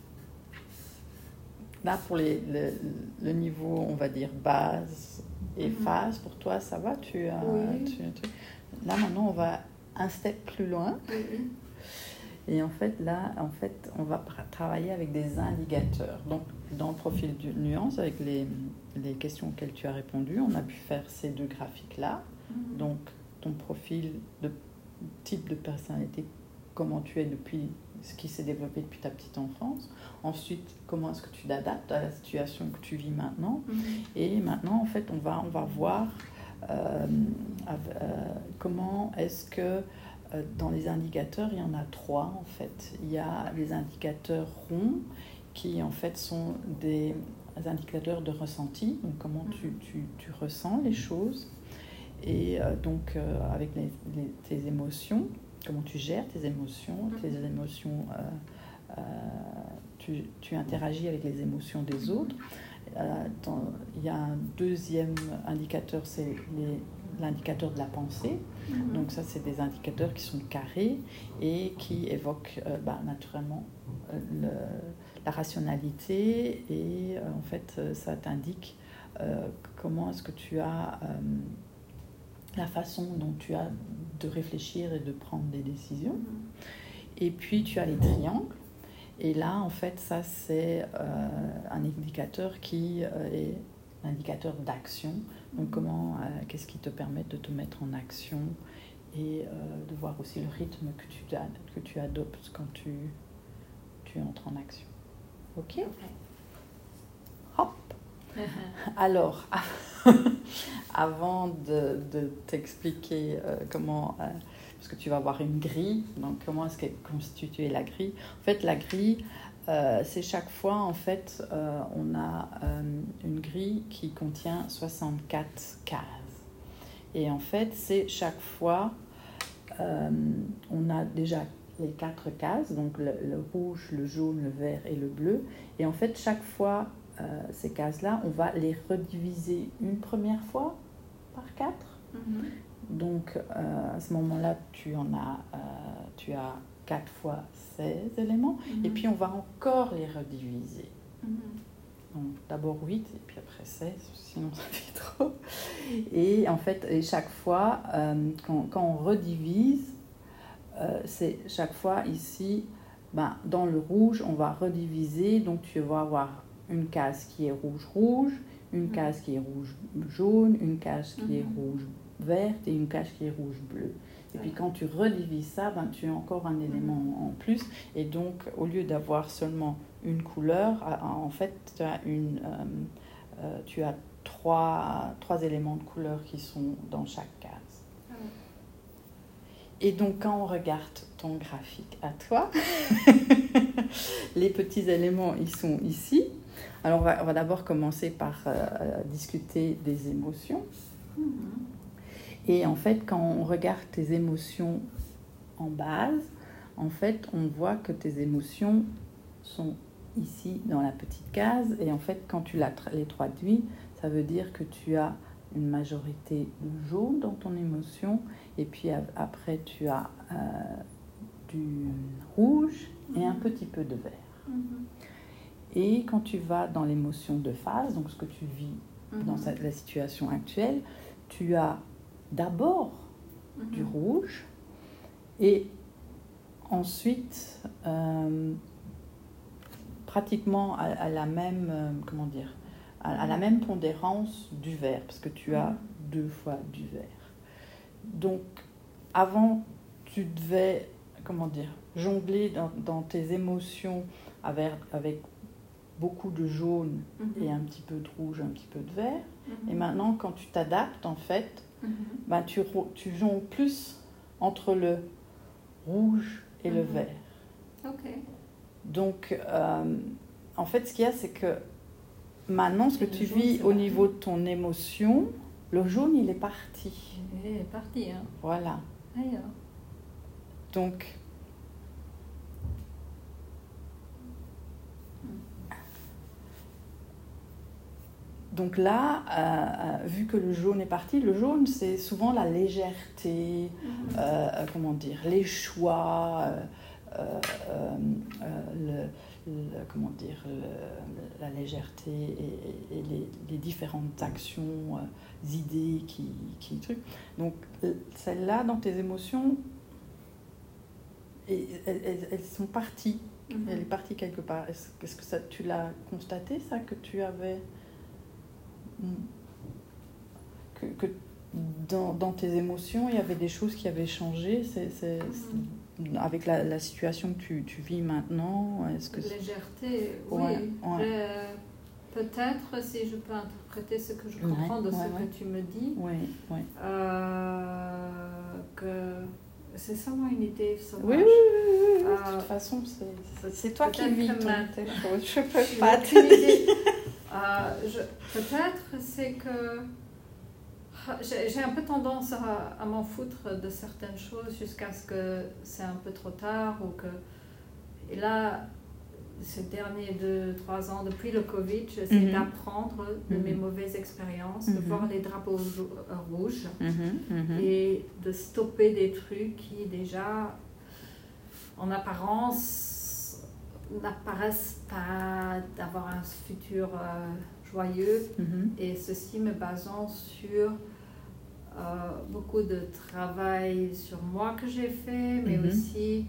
Là, pour le niveau, on va dire, base et phase, pour toi, ça va? Là, maintenant, on va un step plus loin. Et en fait, là, on va travailler avec des indicateurs. Donc, dans le profil de nuance, avec les questions auxquelles tu as répondu, on a pu faire ces deux graphiques-là. Donc, ton profil de type de personnalité, comment tu es depuis ce qui s'est développé depuis ta petite enfance. Ensuite, comment est-ce que tu t'adaptes à la situation que tu vis maintenant. Et maintenant, en fait, on va voir comment est-ce que dans les indicateurs, il y en a 3 en fait. Il y a les indicateurs ronds qui en fait sont des indicateurs de ressenti, donc comment tu ressens les choses, et donc avec tes émotions, comment tu gères tes émotions tu interagis avec les émotions des autres. Il y a un deuxième indicateur, c'est l'indicateur de la pensée. Donc ça, c'est des indicateurs qui sont carrés et qui évoquent naturellement la rationalité. Et en fait, ça t'indique comment est-ce que tu as la façon dont tu as de réfléchir et de prendre des décisions. Et puis, tu as les triangles. Et là, en fait, ça, c'est un indicateur qui est l'indicateur d'action. Donc, qu'est-ce qui te permet de te mettre en action et de voir aussi le rythme que tu adoptes quand tu entres en action. OK? Hop! Alors, avant de t'expliquer comment... parce que tu vas avoir une grille, donc comment est-ce qu'est constituée la grille? En fait, la grille, c'est chaque fois, en fait, on a une grille qui contient 64 cases. Et en fait, c'est chaque fois, on a déjà les 4 cases, donc le rouge, le jaune, le vert et le bleu. Et en fait, chaque fois, ces cases-là, on va les rediviser une première fois par 4. Donc, à ce moment-là, tu as 4 fois 16 éléments. Et puis, on va encore les rediviser. Donc, d'abord 8 et puis après 16, sinon ça fait trop. Et en fait, chaque fois, quand on redivise, c'est chaque fois ici, dans le rouge, on va rediviser. Donc, tu vas avoir une case qui est rouge-rouge, une case qui est rouge-jaune, une case qui est rouge-verte et une case qui est rouge-bleu. Et puis quand tu redivises ça, tu as encore un élément en plus. Et donc, au lieu d'avoir seulement une couleur, en fait, tu as trois éléments de couleur qui sont dans chaque case. Et donc, quand on regarde ton graphique à toi, les petits éléments, ils sont ici. Alors, on va d'abord commencer par discuter des émotions. Et en fait, quand on regarde tes émotions en base, en fait, on voit que tes émotions sont ici dans la petite case. Et en fait, quand tu les traduis, ça veut dire que tu as une majorité de jaune dans ton émotion. Et puis après, tu as du rouge et un petit peu de vert. Et quand tu vas dans l'émotion de phase, donc ce que tu vis dans la situation actuelle, tu as d'abord du rouge et ensuite pratiquement à la même à la même pondérance du vert, parce que tu as 2 fois du vert. Donc avant tu devais jongler dans tes émotions avec beaucoup de jaune et un petit peu de rouge, un petit peu de vert. Et maintenant, quand tu t'adaptes, en fait, tu jongles plus entre le rouge et le vert. Donc, en fait, ce qu'il y a, c'est que maintenant, ce que tu vis au niveau de ton émotion, le jaune, il est parti. Il est parti, hein. Voilà. Donc... Donc là, vu que le jaune est parti, le jaune, c'est souvent la légèreté, les choix, la légèreté et les différentes actions, idées qui truc. Donc, celles-là, dans tes émotions, elles sont parties. Elle est partie quelque part. Est-ce que tu l'as constaté, ça, que tu avais... Que dans tes émotions, il y avait des choses qui avaient changé avec la situation que tu vis maintenant. Est-ce que légèreté, oui. Peut-être, si je peux interpréter ce que je comprends de ce que tu me dis, que c'est seulement une idée sauvage. Oui. De toute façon, c'est toi qui vis tes choses. Je peux pas te dire. Peut-être c'est que j'ai un peu tendance à m'en foutre de certaines choses jusqu'à ce que c'est un peu trop tard et là ces derniers 2-3 ans, depuis le Covid, j'essaie d'apprendre de mes mauvaises expériences, de voir les drapeaux rouges et de stopper des trucs qui déjà, en apparence, n'apparaissent pas d'avoir un futur joyeux. Et ceci me basant sur beaucoup de travail sur moi que j'ai fait, mais aussi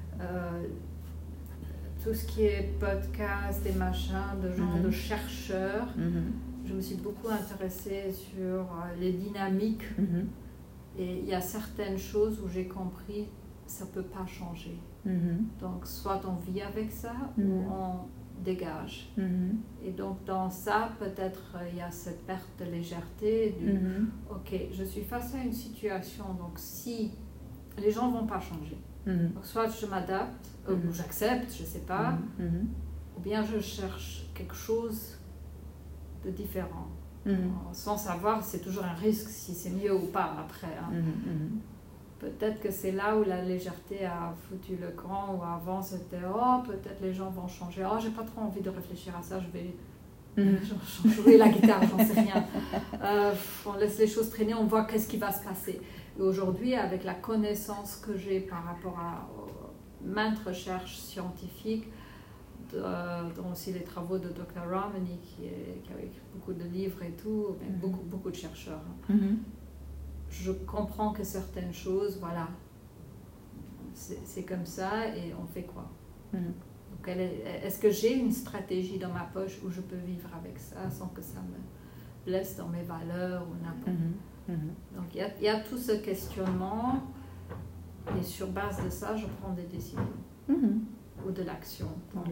tout ce qui est podcast et machin, de genre de chercheurs. Je me suis beaucoup intéressée sur les dynamiques. Et il y a certaines choses où j'ai compris ça ne peut pas changer. Donc, soit on vit avec ça ou on dégage. Et donc, dans ça, peut-être il y a cette perte de légèreté du ok, je suis face à une situation, donc si les gens ne vont pas changer, donc soit je m'adapte, ou j'accepte, je ne sais pas, ou bien je cherche quelque chose de différent. Sans savoir, c'est toujours un risque si c'est mieux ou pas après. Peut-être que c'est là où la légèreté a foutu le camp, où avant c'était oh, peut-être les gens vont changer, oh, j'ai pas trop envie de réfléchir à ça, je vais jouer la guitare, j'en sais rien. On laisse les choses traîner, on voit qu'est-ce qui va se passer. Et aujourd'hui, avec la connaissance que j'ai par rapport à maintes recherches scientifiques, dont aussi les travaux de Dr. Ramani, qui a écrit beaucoup de livres et tout, mais beaucoup de chercheurs. Je comprends que certaines choses, voilà, c'est comme ça et on fait quoi. Donc est-ce que j'ai une stratégie dans ma poche où je peux vivre avec ça sans que ça me blesse dans mes valeurs ou n'importe. Donc il y a tout ce questionnement et sur base de ça, je prends des décisions ou de l'action.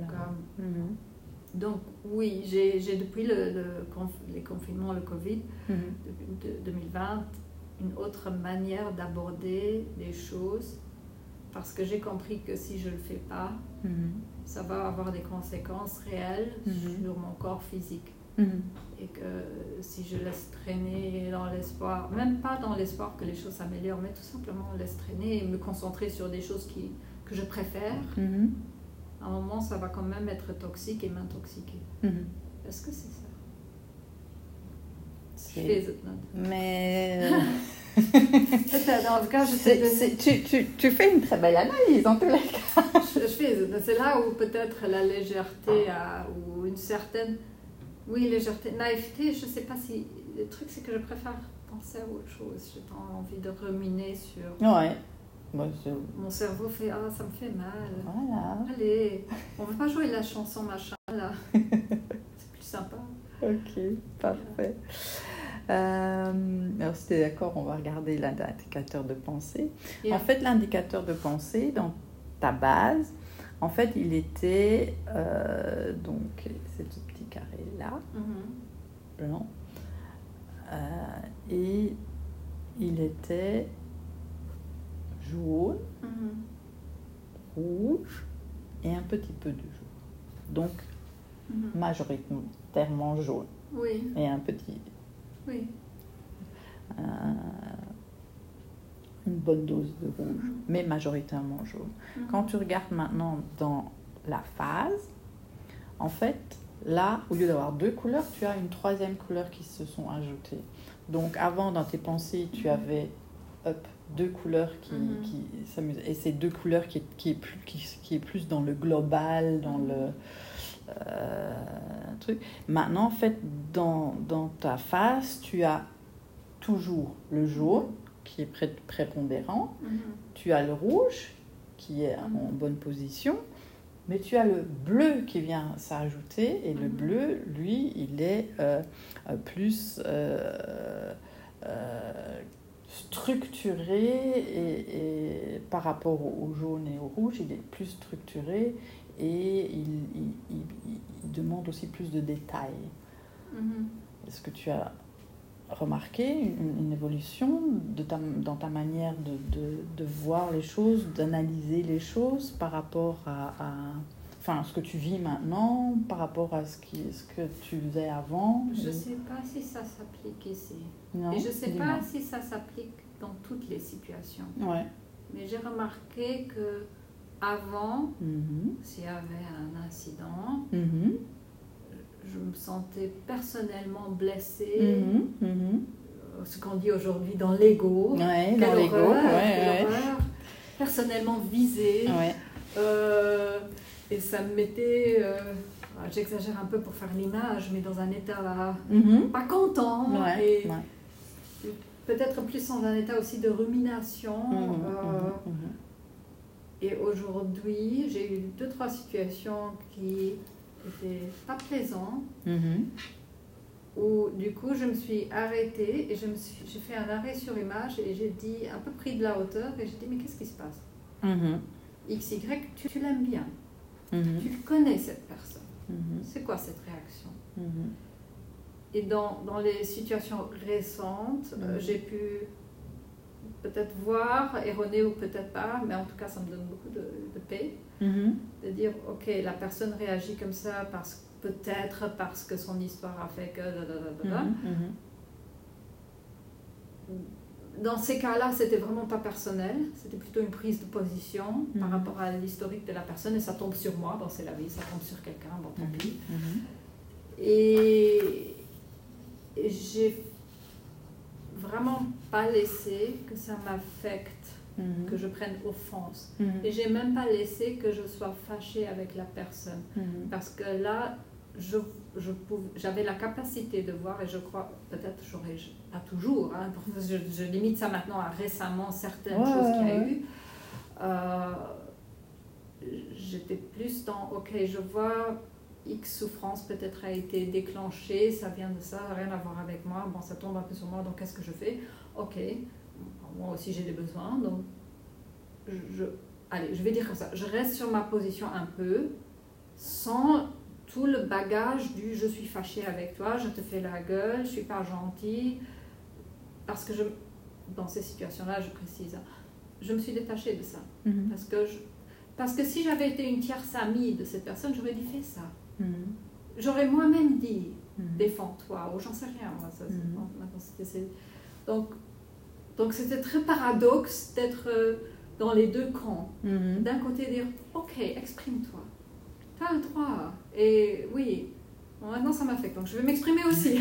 Donc oui, j'ai depuis les confinements, le Covid, depuis 2020, une autre manière d'aborder les choses parce que j'ai compris que si je ne le fais pas, ça va avoir des conséquences réelles sur mon corps physique. Et que si je laisse traîner dans l'espoir, même pas dans l'espoir que les choses s'améliorent, mais tout simplement laisse traîner et me concentrer sur des choses que je préfère, à un moment ça va quand même être toxique et m'intoxiquer. Est-ce que c'est ça? Mais en tout cas, tu fais une très belle analyse en tous les cas. C'est là où peut-être la légèreté ou une certaine légèreté, naïveté, je ne sais pas si le truc c'est que je préfère penser à autre chose. J'ai pas envie de ruminer sur. Ouais. Mon cerveau fait ça me fait mal. Voilà. Allez, on ne veut pas jouer la chanson machin là. C'est plus sympa. Ok, parfait. Alors si tu es d'accord, on va regarder l'indicateur de pensée. En fait, l'indicateur de pensée, dans ta base, en fait, il était donc c'est ce petit carré là, blanc, et il était jaune, rouge et un petit peu de jaune. Donc majoritairement jaune. Oui. Et un petit. Oui. Une bonne dose de rouge, mais majoritairement jaune. Quand tu regardes maintenant dans la phase, en fait, là, au lieu d'avoir 2 couleurs, tu as une 3e couleur qui se sont ajoutées. Donc, avant, dans tes pensées, tu avais 2 couleurs qui s'amusent. Et c'est 2 couleurs qui est plus dans le global, dans le truc. Maintenant, en fait, dans ta face, tu as toujours le jaune qui est prépondérant, tu as le rouge qui est en bonne position, mais tu as le bleu qui vient s'ajouter, et le bleu, lui, il est plus structuré, et par rapport au jaune et au rouge, il est plus structuré, et il demande aussi plus de détails. Est-ce que tu as remarqué une évolution dans ta manière de voir les choses, d'analyser les choses par rapport à ce que tu vis maintenant, par rapport à ce que tu faisais avant? Je ne sais pas si ça s'applique ici. Non, et je ne sais pas si ça s'applique dans toutes les situations. Ouais. Mais j'ai remarqué que avant, s'il y avait un incident, je me sentais personnellement blessée. Ce qu'on dit aujourd'hui dans l'ego. Ouais, dans l'ego. Quelle horreur. Personnellement visée. Ouais. Et ça me mettait, j'exagère un peu pour faire l'image, mais dans un état pas content. Et peut-être plus dans un état aussi de rumination. Et aujourd'hui, j'ai eu 2-3 situations qui n'étaient pas plaisantes. Où du coup je me suis arrêtée et j'ai fait un arrêt sur image et j'ai dit, un peu pris de la hauteur, et j'ai dit mais qu'est-ce qui se passe? XY, tu l'aimes bien, tu connais cette personne, c'est quoi cette réaction? Et dans les situations récentes, j'ai pu peut-être voir, erroné ou peut-être pas, mais en tout cas ça me donne beaucoup de paix, de dire ok, la personne réagit comme ça peut-être parce que son histoire a fait que... Dans ces cas-là, c'était vraiment pas personnel, c'était plutôt une prise de position par rapport à l'historique de la personne, et ça tombe sur moi, bon c'est la vie, ça tombe sur quelqu'un, bon tant pis. Et j'ai vraiment pas laissé que ça m'affecte, que je prenne offense. Et j'ai même pas laissé que je sois fâchée avec la personne, parce que là, j'avais la capacité de voir, et je crois, peut-être j'aurais pas toujours, je limite ça maintenant à récemment certaines choses qu'il y a eu. J'étais plus dans, ok, je vois X souffrance peut-être a été déclenchée, ça vient de ça, rien à voir avec moi, bon ça tombe un peu sur moi, donc qu'est-ce que je fais? Ok, moi aussi j'ai des besoins, donc allez, je vais dire comme ça, je reste sur ma position un peu, sans tout le bagage du je suis fâchée avec toi, je te fais la gueule, je suis pas gentille, parce que dans ces situations-là, je précise, je me suis détachée de ça, parce que si j'avais été une tierce amie de cette personne, j'aurais dit fais ça. J'aurais moi-même dit défends-toi, ou j'en sais rien, moi, ça, donc c'était très paradoxe d'être dans les deux camps. D'un côté dire ok, exprime-toi, tu as le droit, et oui, bon, maintenant ça m'affecte, donc je vais m'exprimer aussi.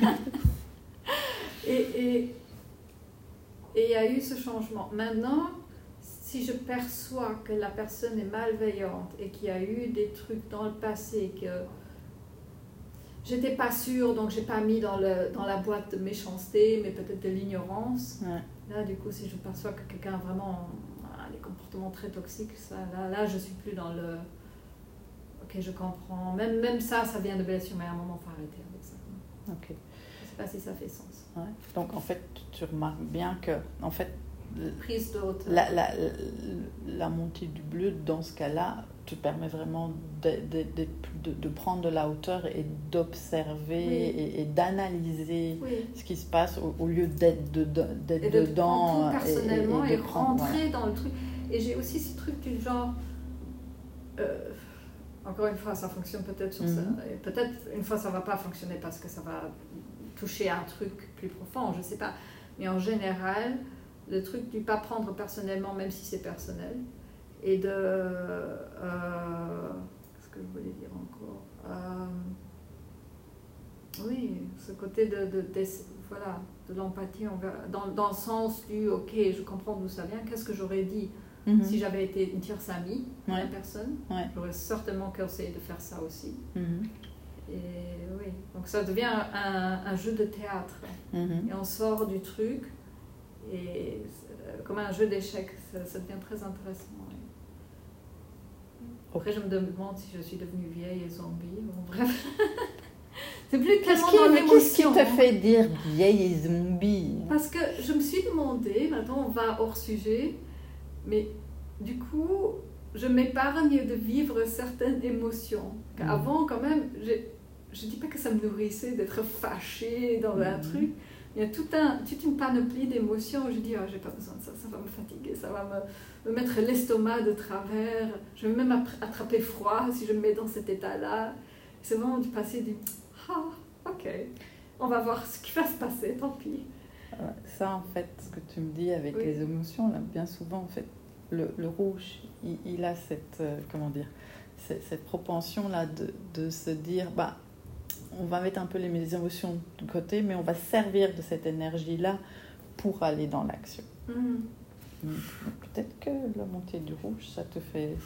et il y a eu ce changement. Maintenant, si je perçois que la personne est malveillante et qu'il y a eu des trucs dans le passé que j'étais pas sûre, donc j'ai pas mis dans la boîte de méchanceté, mais peut-être de l'ignorance. Là, du coup, si je perçois que quelqu'un a vraiment des comportements très toxiques, là, je suis plus dans le ok, je comprends. Même ça vient de blessure, mais à un moment, il faut arrêter avec ça. Ok. Je sais pas si ça fait sens. Donc, en fait, tu remarques bien que, en fait, prise de hauteur. La montée du bleu, dans ce cas-là, te permet vraiment de prendre de la hauteur et d'observer et d'analyser ce qui se passe au lieu d'être dedans. Et de prendre tout personnellement et rentrer dans le truc. Et j'ai aussi ce truc du genre... encore une fois, ça fonctionne peut-être sur ça. Et peut-être une fois, ça ne va pas fonctionner parce que ça va toucher à un truc plus profond, je ne sais pas. Mais en général... le truc du pas prendre personnellement, même si c'est personnel, et de... qu'est-ce que je voulais dire encore? Oui, ce côté de l'empathie, dans le sens du, ok, je comprends d'où ça vient, qu'est-ce que j'aurais dit si j'avais été une tierce amie de la personne? J'aurais certainement conseillé de faire ça aussi. Et oui, donc ça devient un jeu de théâtre. Et on sort du truc, et comme un jeu d'échecs, ça devient très intéressant. Après, je me demande si je suis devenue vieille et zombie. Bon, bref, c'est plus tellement dans l'émotion. Qu'est-ce qui te fait dire vieille et zombie? Parce que je me suis demandé, maintenant on va hors sujet, mais du coup, je m'épargne de vivre certaines émotions. Avant, quand même, je dis pas que ça me nourrissait d'être fâchée dans un truc. Il y a toute une panoplie d'émotions où je dis j'ai pas besoin de ça, ça va me fatiguer, ça va me mettre l'estomac de travers, je vais même attraper froid si je me mets dans cet état-là. C'est vraiment du passé du ok, on va voir ce qui va se passer, tant pis. Ça en fait, ce que tu me dis avec les émotions, là, bien souvent en fait, le rouge, il a cette, cette propension-là de se dire, on va mettre un peu les émotions de côté, mais on va servir de cette énergie-là pour aller dans l'action. Donc, peut-être que la montée du rouge, ça te...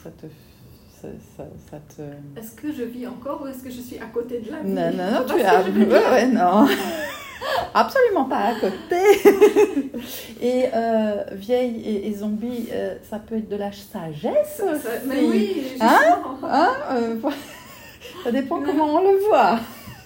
Est-ce que je vis encore ou est-ce que je suis à côté de la vie? Non, tu es non. Absolument pas à côté. Et vieille et zombie, ça peut être de la sagesse aussi. Mais oui, justement. Ça dépend comment on le voit.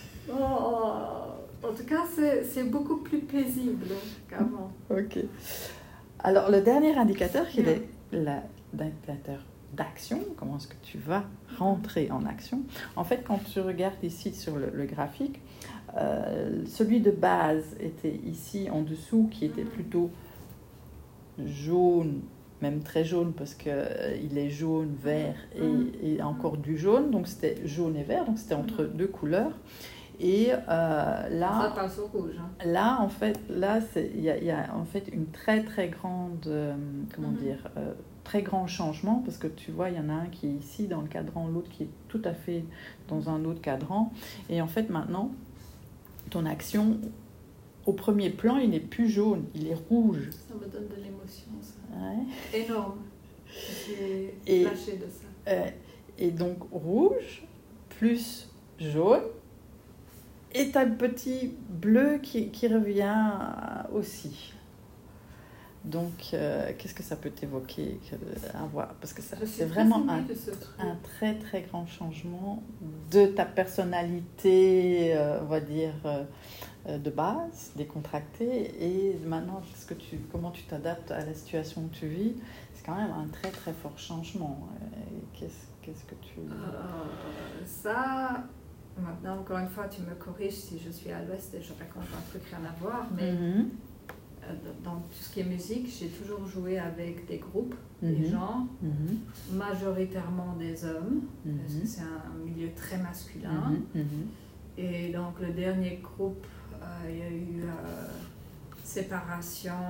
En tout cas, c'est beaucoup plus paisible qu'avant. Ok. Alors, le dernier indicateur, qui est l'indicateur d'action, comment est-ce que tu vas rentrer en action. En fait, quand tu regardes ici sur le graphique, celui de base était ici en dessous, qui était plutôt jaune, même très jaune, parce qu'il est jaune, vert et encore du jaune, donc c'était jaune et vert, donc c'était entre deux couleurs. Et là, ça passe au rouge. Là, en fait, il y a en fait une très très grande, très grand changement, parce que tu vois, il y en a un qui est ici dans le cadran, l'autre qui est tout à fait dans un autre cadran. Et en fait, maintenant, ton action, au premier plan, il n'est plus jaune, il est rouge. Ça me donne de l'émotion, ça. Ouais. Énorme. J'ai lâché de ça. Et donc, rouge plus jaune. Et t'as le petit bleu qui revient aussi. Donc, qu'est-ce que ça peut t'évoquer à voir? Parce que c'est vraiment un très très grand changement de ta personnalité, on va dire, de base, décontractée. Et maintenant, comment tu t'adaptes à la situation que tu vis? C'est quand même un très très fort changement. Qu'est-ce que tu... Ça... Maintenant, encore une fois, tu me corriges si je suis à l'ouest et je raconte un truc rien à voir, mais dans tout ce qui est musique, j'ai toujours joué avec des groupes, des gens, majoritairement des hommes, parce que c'est un milieu très masculin. Et donc, le dernier groupe, il y a eu séparation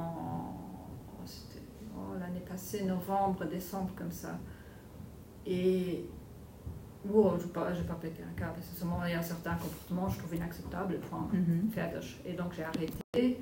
l'année passée, novembre, décembre, comme ça. Et... Wow, je vais pas péter un câble, parce que il y a certains comportements que je trouve inacceptables, point, fertig. Et donc j'ai arrêté.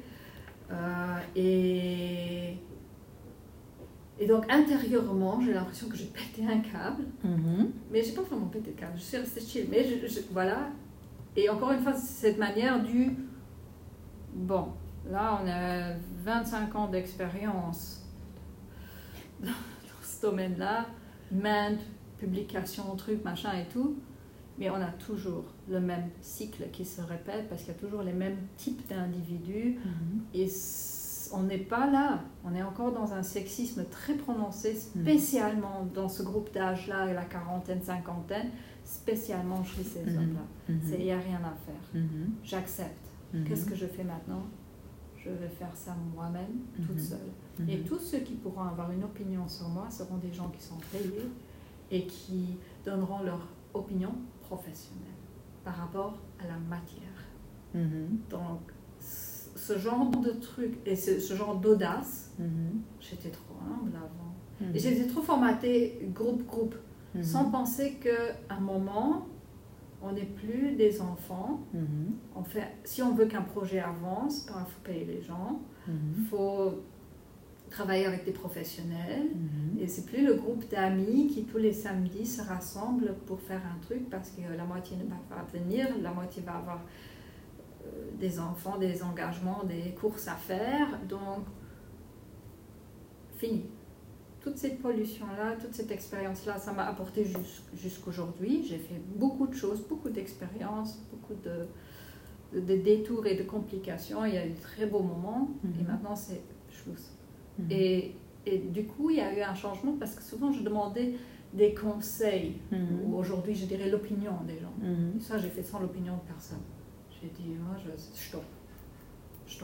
Et donc intérieurement, j'ai l'impression que j'ai pété un câble, mais j'ai pas vraiment pété le câble, je suis restée chill. Mais voilà. Et encore une fois, cette manière du... Bon, là on a 25 ans d'expérience dans ce domaine-là, publication, trucs, machin et tout, mais on a toujours le même cycle qui se répète parce qu'il y a toujours les mêmes types d'individus et on n'est pas là, on est encore dans un sexisme très prononcé, spécialement dans ce groupe d'âge-là, la quarantaine, cinquantaine, spécialement chez ces hommes-là. Il n'y a rien à faire. J'accepte. Qu'est-ce que je fais maintenant? Je vais faire ça moi-même, toute seule. Et tous ceux qui pourront avoir une opinion sur moi seront des gens qui sont payés et qui donneront leur opinion professionnelle par rapport à la matière. Donc, ce genre de truc et ce genre d'audace, j'étais trop humble avant. Et j'étais trop formatée groupe, sans penser qu'à un moment, on n'est plus des enfants. Si on veut qu'un projet avance, il faut payer les gens, il faut travailler avec des professionnels, et c'est plus le groupe d'amis qui tous les samedis se rassemblent pour faire un truc parce que la moitié ne va pas venir, la moitié va avoir des enfants, des engagements, des courses à faire, donc fini. Toute cette pollution-là, toute cette expérience-là, ça m'a apporté jusqu'aujourd'hui. J'ai fait beaucoup de choses, beaucoup d'expériences, beaucoup de détours et de complications. Il y a eu de très beaux moments, et maintenant c'est Schluss. Et du coup, il y a eu un changement parce que souvent je demandais des conseils, ou aujourd'hui je dirais l'opinion des gens. Et ça, j'ai fait sans l'opinion de personne. J'ai dit, moi, stop.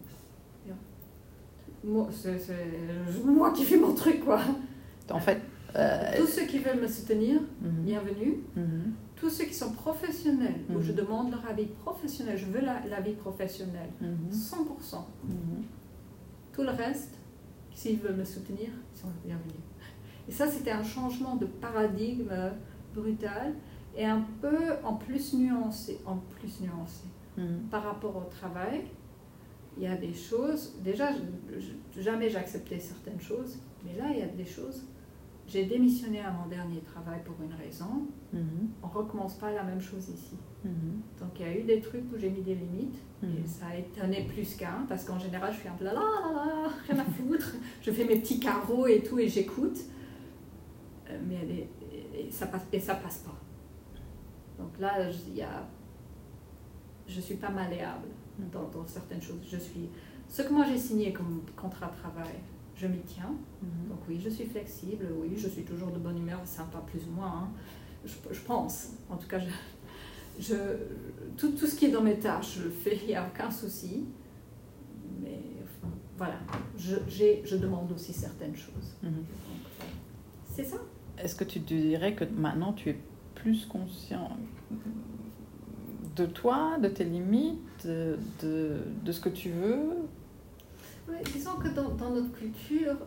Moi, c'est moi qui fais mon truc, quoi. En fait, tous ceux qui veulent me soutenir, bienvenue. Tous ceux qui sont professionnels, où je demande leur avis professionnel, je veux l'avis professionnel, 100%. Tout le reste, s'ils veulent me soutenir, ils sont bienvenus. Et ça, c'était un changement de paradigme brutal et un peu en plus nuancé. Par rapport au travail, il y a des choses, déjà, jamais j'acceptais certaines choses, mais là, il y a des choses. J'ai démissionné à mon dernier travail pour une raison. On ne recommence pas la même chose ici. Donc, il y a eu des trucs où j'ai mis des limites. Et ça a étonné plus qu'un, parce qu'en général, je suis un peu là, rien à foutre. Je fais mes petits carreaux et tout, et j'écoute. Mais ça passe pas. Donc là, je suis pas malléable dans certaines choses. Ce que moi j'ai signé comme contrat de travail, je m'y tiens. Donc oui, je suis flexible, oui, je suis toujours de bonne humeur, sympa plus ou moins. Hein. Je pense, en tout cas, tout ce qui est dans mes tâches, je le fais, il n'y a aucun souci. Mais enfin, voilà, je demande aussi certaines choses. Donc, c'est ça. Est-ce que tu dirais que maintenant tu es plus conscient de toi, de tes limites, de ce que tu veux? Oui, disons que dans notre culture,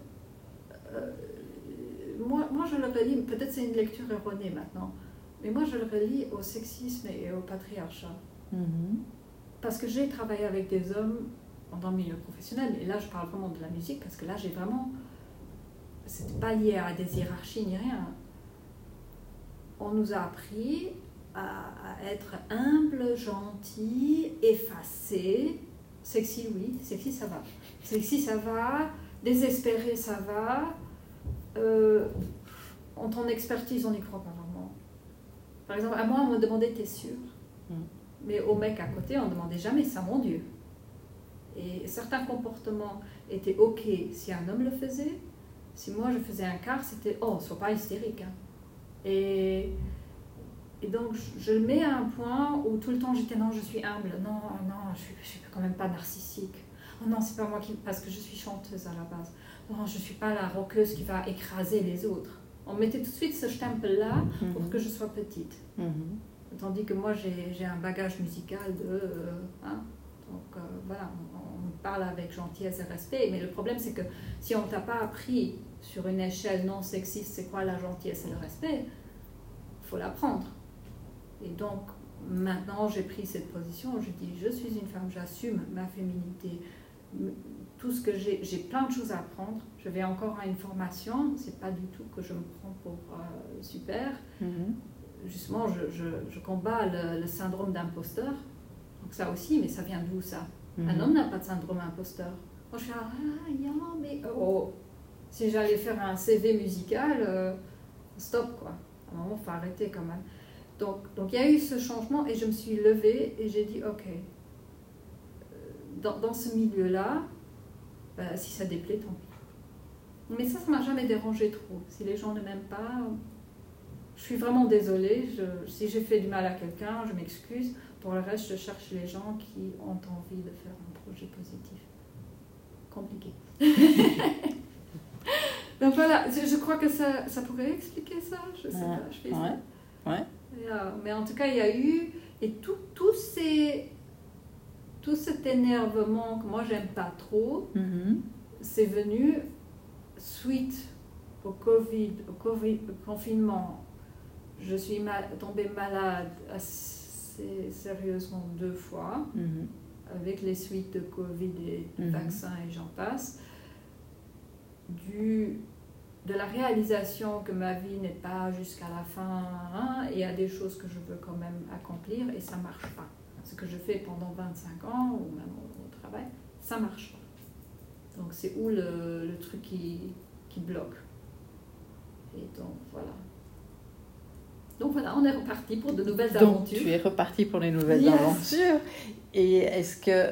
moi je le relie, peut-être c'est une lecture erronée maintenant, mais moi je le relie au sexisme et au patriarcat. Parce que j'ai travaillé avec des hommes dans le milieu professionnel, et là je parle vraiment de la musique, parce que là j'ai vraiment... C'était pas lié à des hiérarchies ni rien. On nous a appris à être humble, gentil, effacé. Sexy, oui, sexy ça va. Sexy ça va, désespéré ça va. En ton expertise, on n'y croit pas vraiment. Par exemple, à moi, on me demandait, t'es sûr? Mais au mec à côté, on ne demandait jamais ça, mon Dieu. Et certains comportements étaient ok si un homme le faisait. Si moi je faisais un quart, c'était oh, sois pas hystérique. Hein. Et donc je le mets à un point où tout le temps j'étais non, je suis humble, non, je suis quand même pas narcissique. Oh non, c'est pas moi qui. Parce que je suis chanteuse à la base. Non, je suis pas la rockeuse qui va écraser les autres. On mettait tout de suite ce stempel-là pour que je sois petite. Tandis que moi j'ai un bagage musical de. Donc voilà, on parle avec gentillesse et respect, mais le problème c'est que si on ne t'a pas appris sur une échelle non sexiste c'est quoi la gentillesse et le respect, il faut l'apprendre. Et donc maintenant j'ai pris cette position, je dis je suis une femme, j'assume ma féminité, tout ce que j'ai plein de choses à apprendre, je vais encore à une formation, c'est pas du tout que je me prends pour super, justement je combats le syndrome d'imposteur. Donc ça aussi, mais ça vient d'où ça? Un homme n'a pas de syndrome imposteur. Moi je suis mais si j'allais faire un CV musical, stop quoi. À un moment, il faut arrêter quand même. Donc il y a eu ce changement et je me suis levée et j'ai dit ok, dans ce milieu-là, si ça déplaît, tant pis. Mais ça m'a jamais dérangé trop. Si les gens ne m'aiment pas, je suis vraiment désolée. Si j'ai fait du mal à quelqu'un, je m'excuse. Pour le reste, je cherche les gens qui ont envie de faire un projet positif. Compliqué. Donc voilà, je crois que ça pourrait expliquer ça. Je sais pas, je fais ça. Ouais. Mais en tout cas, il y a eu... Et tout cet énervement que moi, j'aime pas trop, c'est venu suite au Covid, au confinement. Je suis tombée malade sérieusement 2 fois, avec les suites de Covid et de vaccins et j'en passe, de la réalisation que ma vie n'est pas jusqu'à la fin, et il y a des choses que je veux quand même accomplir et ça marche pas. Ce que je fais pendant 25 ans, ou même au travail, ça marche pas. Donc c'est où le truc qui bloque. Et donc voilà. Donc voilà, on est reparti pour de nouvelles aventures. Donc tu es reparti pour les nouvelles aventures. Et est-ce que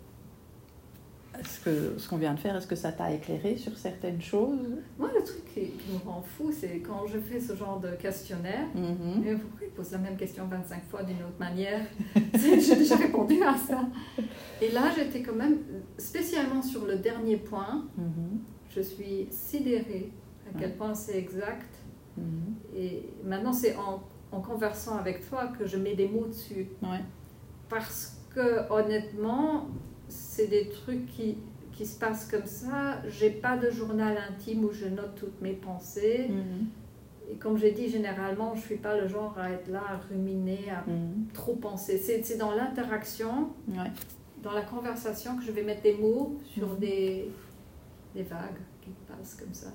ce qu'on vient de faire, est-ce que ça t'a éclairé sur certaines choses? Moi, le truc qui me rend fou, c'est quand je fais ce genre de questionnaire, mais pourquoi ils posent la même question 25 fois d'une autre manière? J'ai déjà répondu à ça. Et là, j'étais quand même, spécialement sur le dernier point, je suis sidérée à quel point c'est exact. Et maintenant, c'est en conversant avec toi que je mets des mots dessus. Parce que, honnêtement, c'est des trucs qui qui se passe comme ça. J'ai pas de journal intime où je note toutes mes pensées. Et comme j'ai dit, généralement, je suis pas le genre à être là, à ruminer, à trop penser. C'est dans l'interaction, dans la conversation que je vais mettre des mots sur des vagues qui passent comme ça.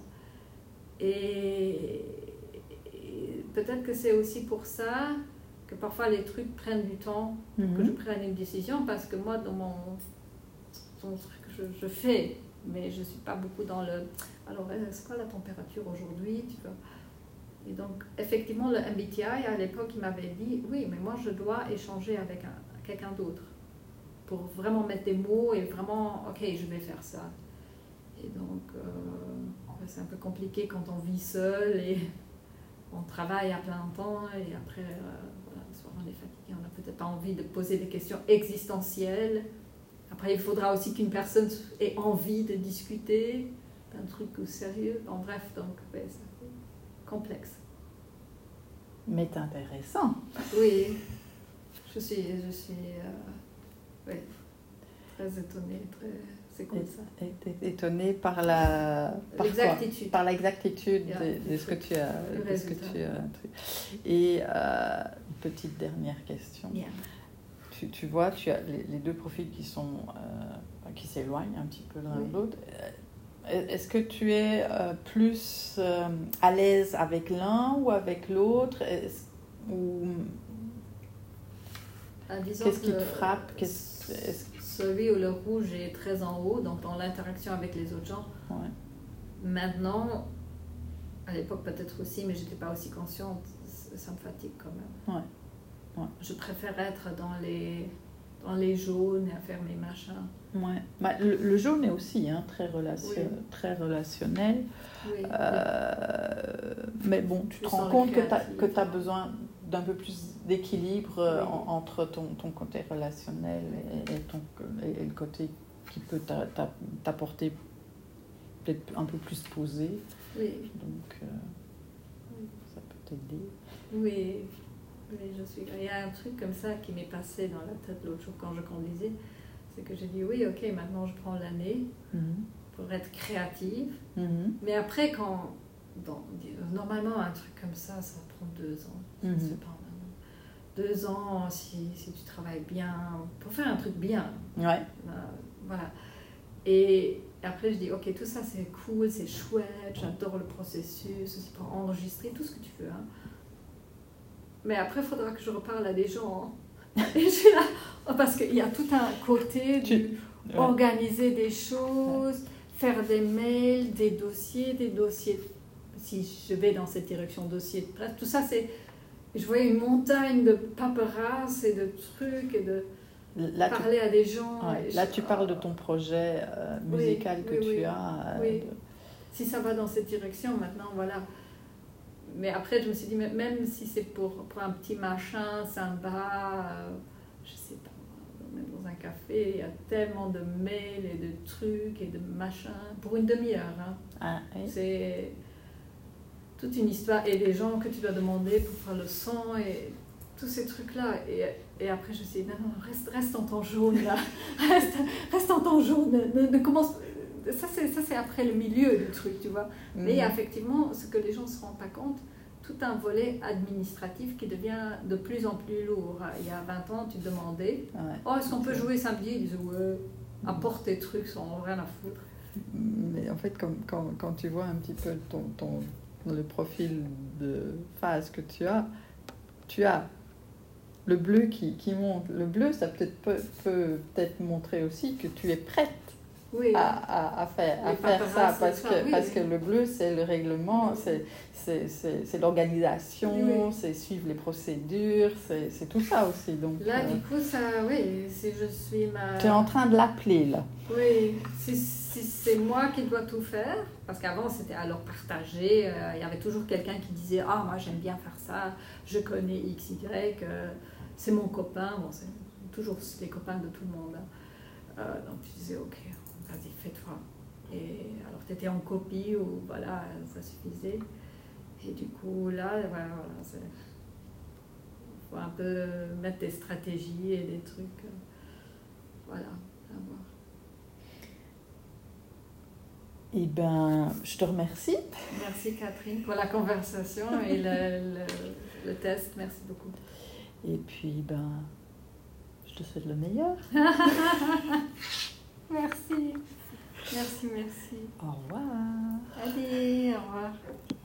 Et peut-être que c'est aussi pour ça que parfois les trucs prennent du temps que je prenne une décision, parce que moi, dans mon truc, je fais, mais je ne suis pas beaucoup dans le... Alors, c'est quoi la température aujourd'hui, tu vois? Et donc, effectivement, le MBTI, à l'époque, il m'avait dit, oui, mais moi, je dois échanger avec quelqu'un d'autre pour vraiment mettre des mots et vraiment, ok, je vais faire ça. Et donc, c'est un peu compliqué quand on vit seul et on travaille à plein temps et après, voilà, le soir, on est fatigué, on n'a peut-être pas envie de poser des questions existentielles. Après, il faudra aussi qu'une personne ait envie de discuter d'un truc sérieux. En bref, donc, ouais, c'est complexe. Mais c'est intéressant. Oui, je suis ouais, très étonnée, c'est comme ça. Étonnée par l'exactitude de ce que tu as. Et petite dernière question. Yeah. Tu vois, tu as les deux profils qui s'éloignent un petit peu l'un de l'autre. Est-ce que tu es plus à l'aise avec l'un ou avec l'autre? Qu'est-ce qui te frappe? Celui où le rouge est très en haut, donc dans l'interaction avec les autres gens. Ouais. Maintenant, à l'époque peut-être aussi, mais je n'étais pas aussi consciente, ça me fatigue quand même. Ouais. Je préfère être dans les jaunes et à faire mes machins. Ouais. Bah, le jaune est aussi très relationnel. Oui. Mais bon, tu te rends compte que tu as besoin d'un peu plus d'équilibre entre ton côté relationnel et le côté qui peut t'apporter peut-être un peu plus posé. Oui. Donc, ça peut t'aider. Oui. Il y a un truc comme ça qui m'est passé dans la tête l'autre jour quand je conduisais. C'est que j'ai dit oui, ok, maintenant je prends l'année pour être créative. Mais après, normalement un truc comme ça prend 2 ans. Ça se fait pas en 1 an. 2 ans si tu travailles bien, pour faire un truc bien. Ouais. Voilà. Et après je dis ok, tout ça c'est cool, c'est chouette, j'adore le processus, aussi pour enregistrer tout ce que tu veux. Mais après, il faudra que je reparle à des gens. Et je suis là, parce qu'il y a tout un côté organiser des choses, faire des mails, des dossiers. Si je vais dans cette direction, dossier de presse, tout ça, je voyais une montagne de paperasse et de trucs et de parler à des gens. Ouais, là, tu parles de ton projet musical que tu as. Si ça va dans cette direction, maintenant, voilà. Mais après, je me suis dit, même si c'est pour un petit machin sympa, je sais pas, même dans un café, il y a tellement de mails et de trucs et de machins, pour une demi-heure. C'est toute une histoire, et des gens que tu dois demander pour faire le son, et tous ces trucs-là. Et après, je me suis dit, non, reste en temps jaune, là. reste en temps jaune, ne commence... Ça, c'est après le milieu du truc, tu vois. Mais il y a effectivement, ce que les gens ne se rendent pas compte, tout un volet administratif qui devient de plus en plus lourd. Il y a 20 ans, tu demandais, est-ce qu'on peut jouer samedi? Ils disaient, ouais, apporte tes trucs, sans rien à foutre. Mais en fait, quand tu vois un petit peu le profil de phase que tu as le bleu qui monte. Le bleu, ça peut peut-être montrer aussi que tu es prête à faire ça, parce que le bleu, c'est le règlement, c'est l'organisation, c'est suivre les procédures, c'est tout ça aussi. Donc, là, du coup, si je suis tu es en train de l'appeler, là. Oui, si c'est moi qui dois tout faire, parce qu'avant, c'était alors partagé, il y avait toujours quelqu'un qui disait « Ah, moi, j'aime bien faire ça, je connais X, Y, c'est mon copain. » Bon, c'est toujours les copains de tout le monde. Donc, tu disais « Ok, vas-y, fais-toi. » Et alors, tu étais en copie ou voilà, ça suffisait. Et du coup, là, voilà, il faut un peu mettre des stratégies et des trucs. Voilà, à voir. Eh ben, je te remercie. Merci Catherine pour la conversation et le test. Merci beaucoup. Et puis, je te souhaite le meilleur. Merci. Merci. Au revoir. Allez, au revoir.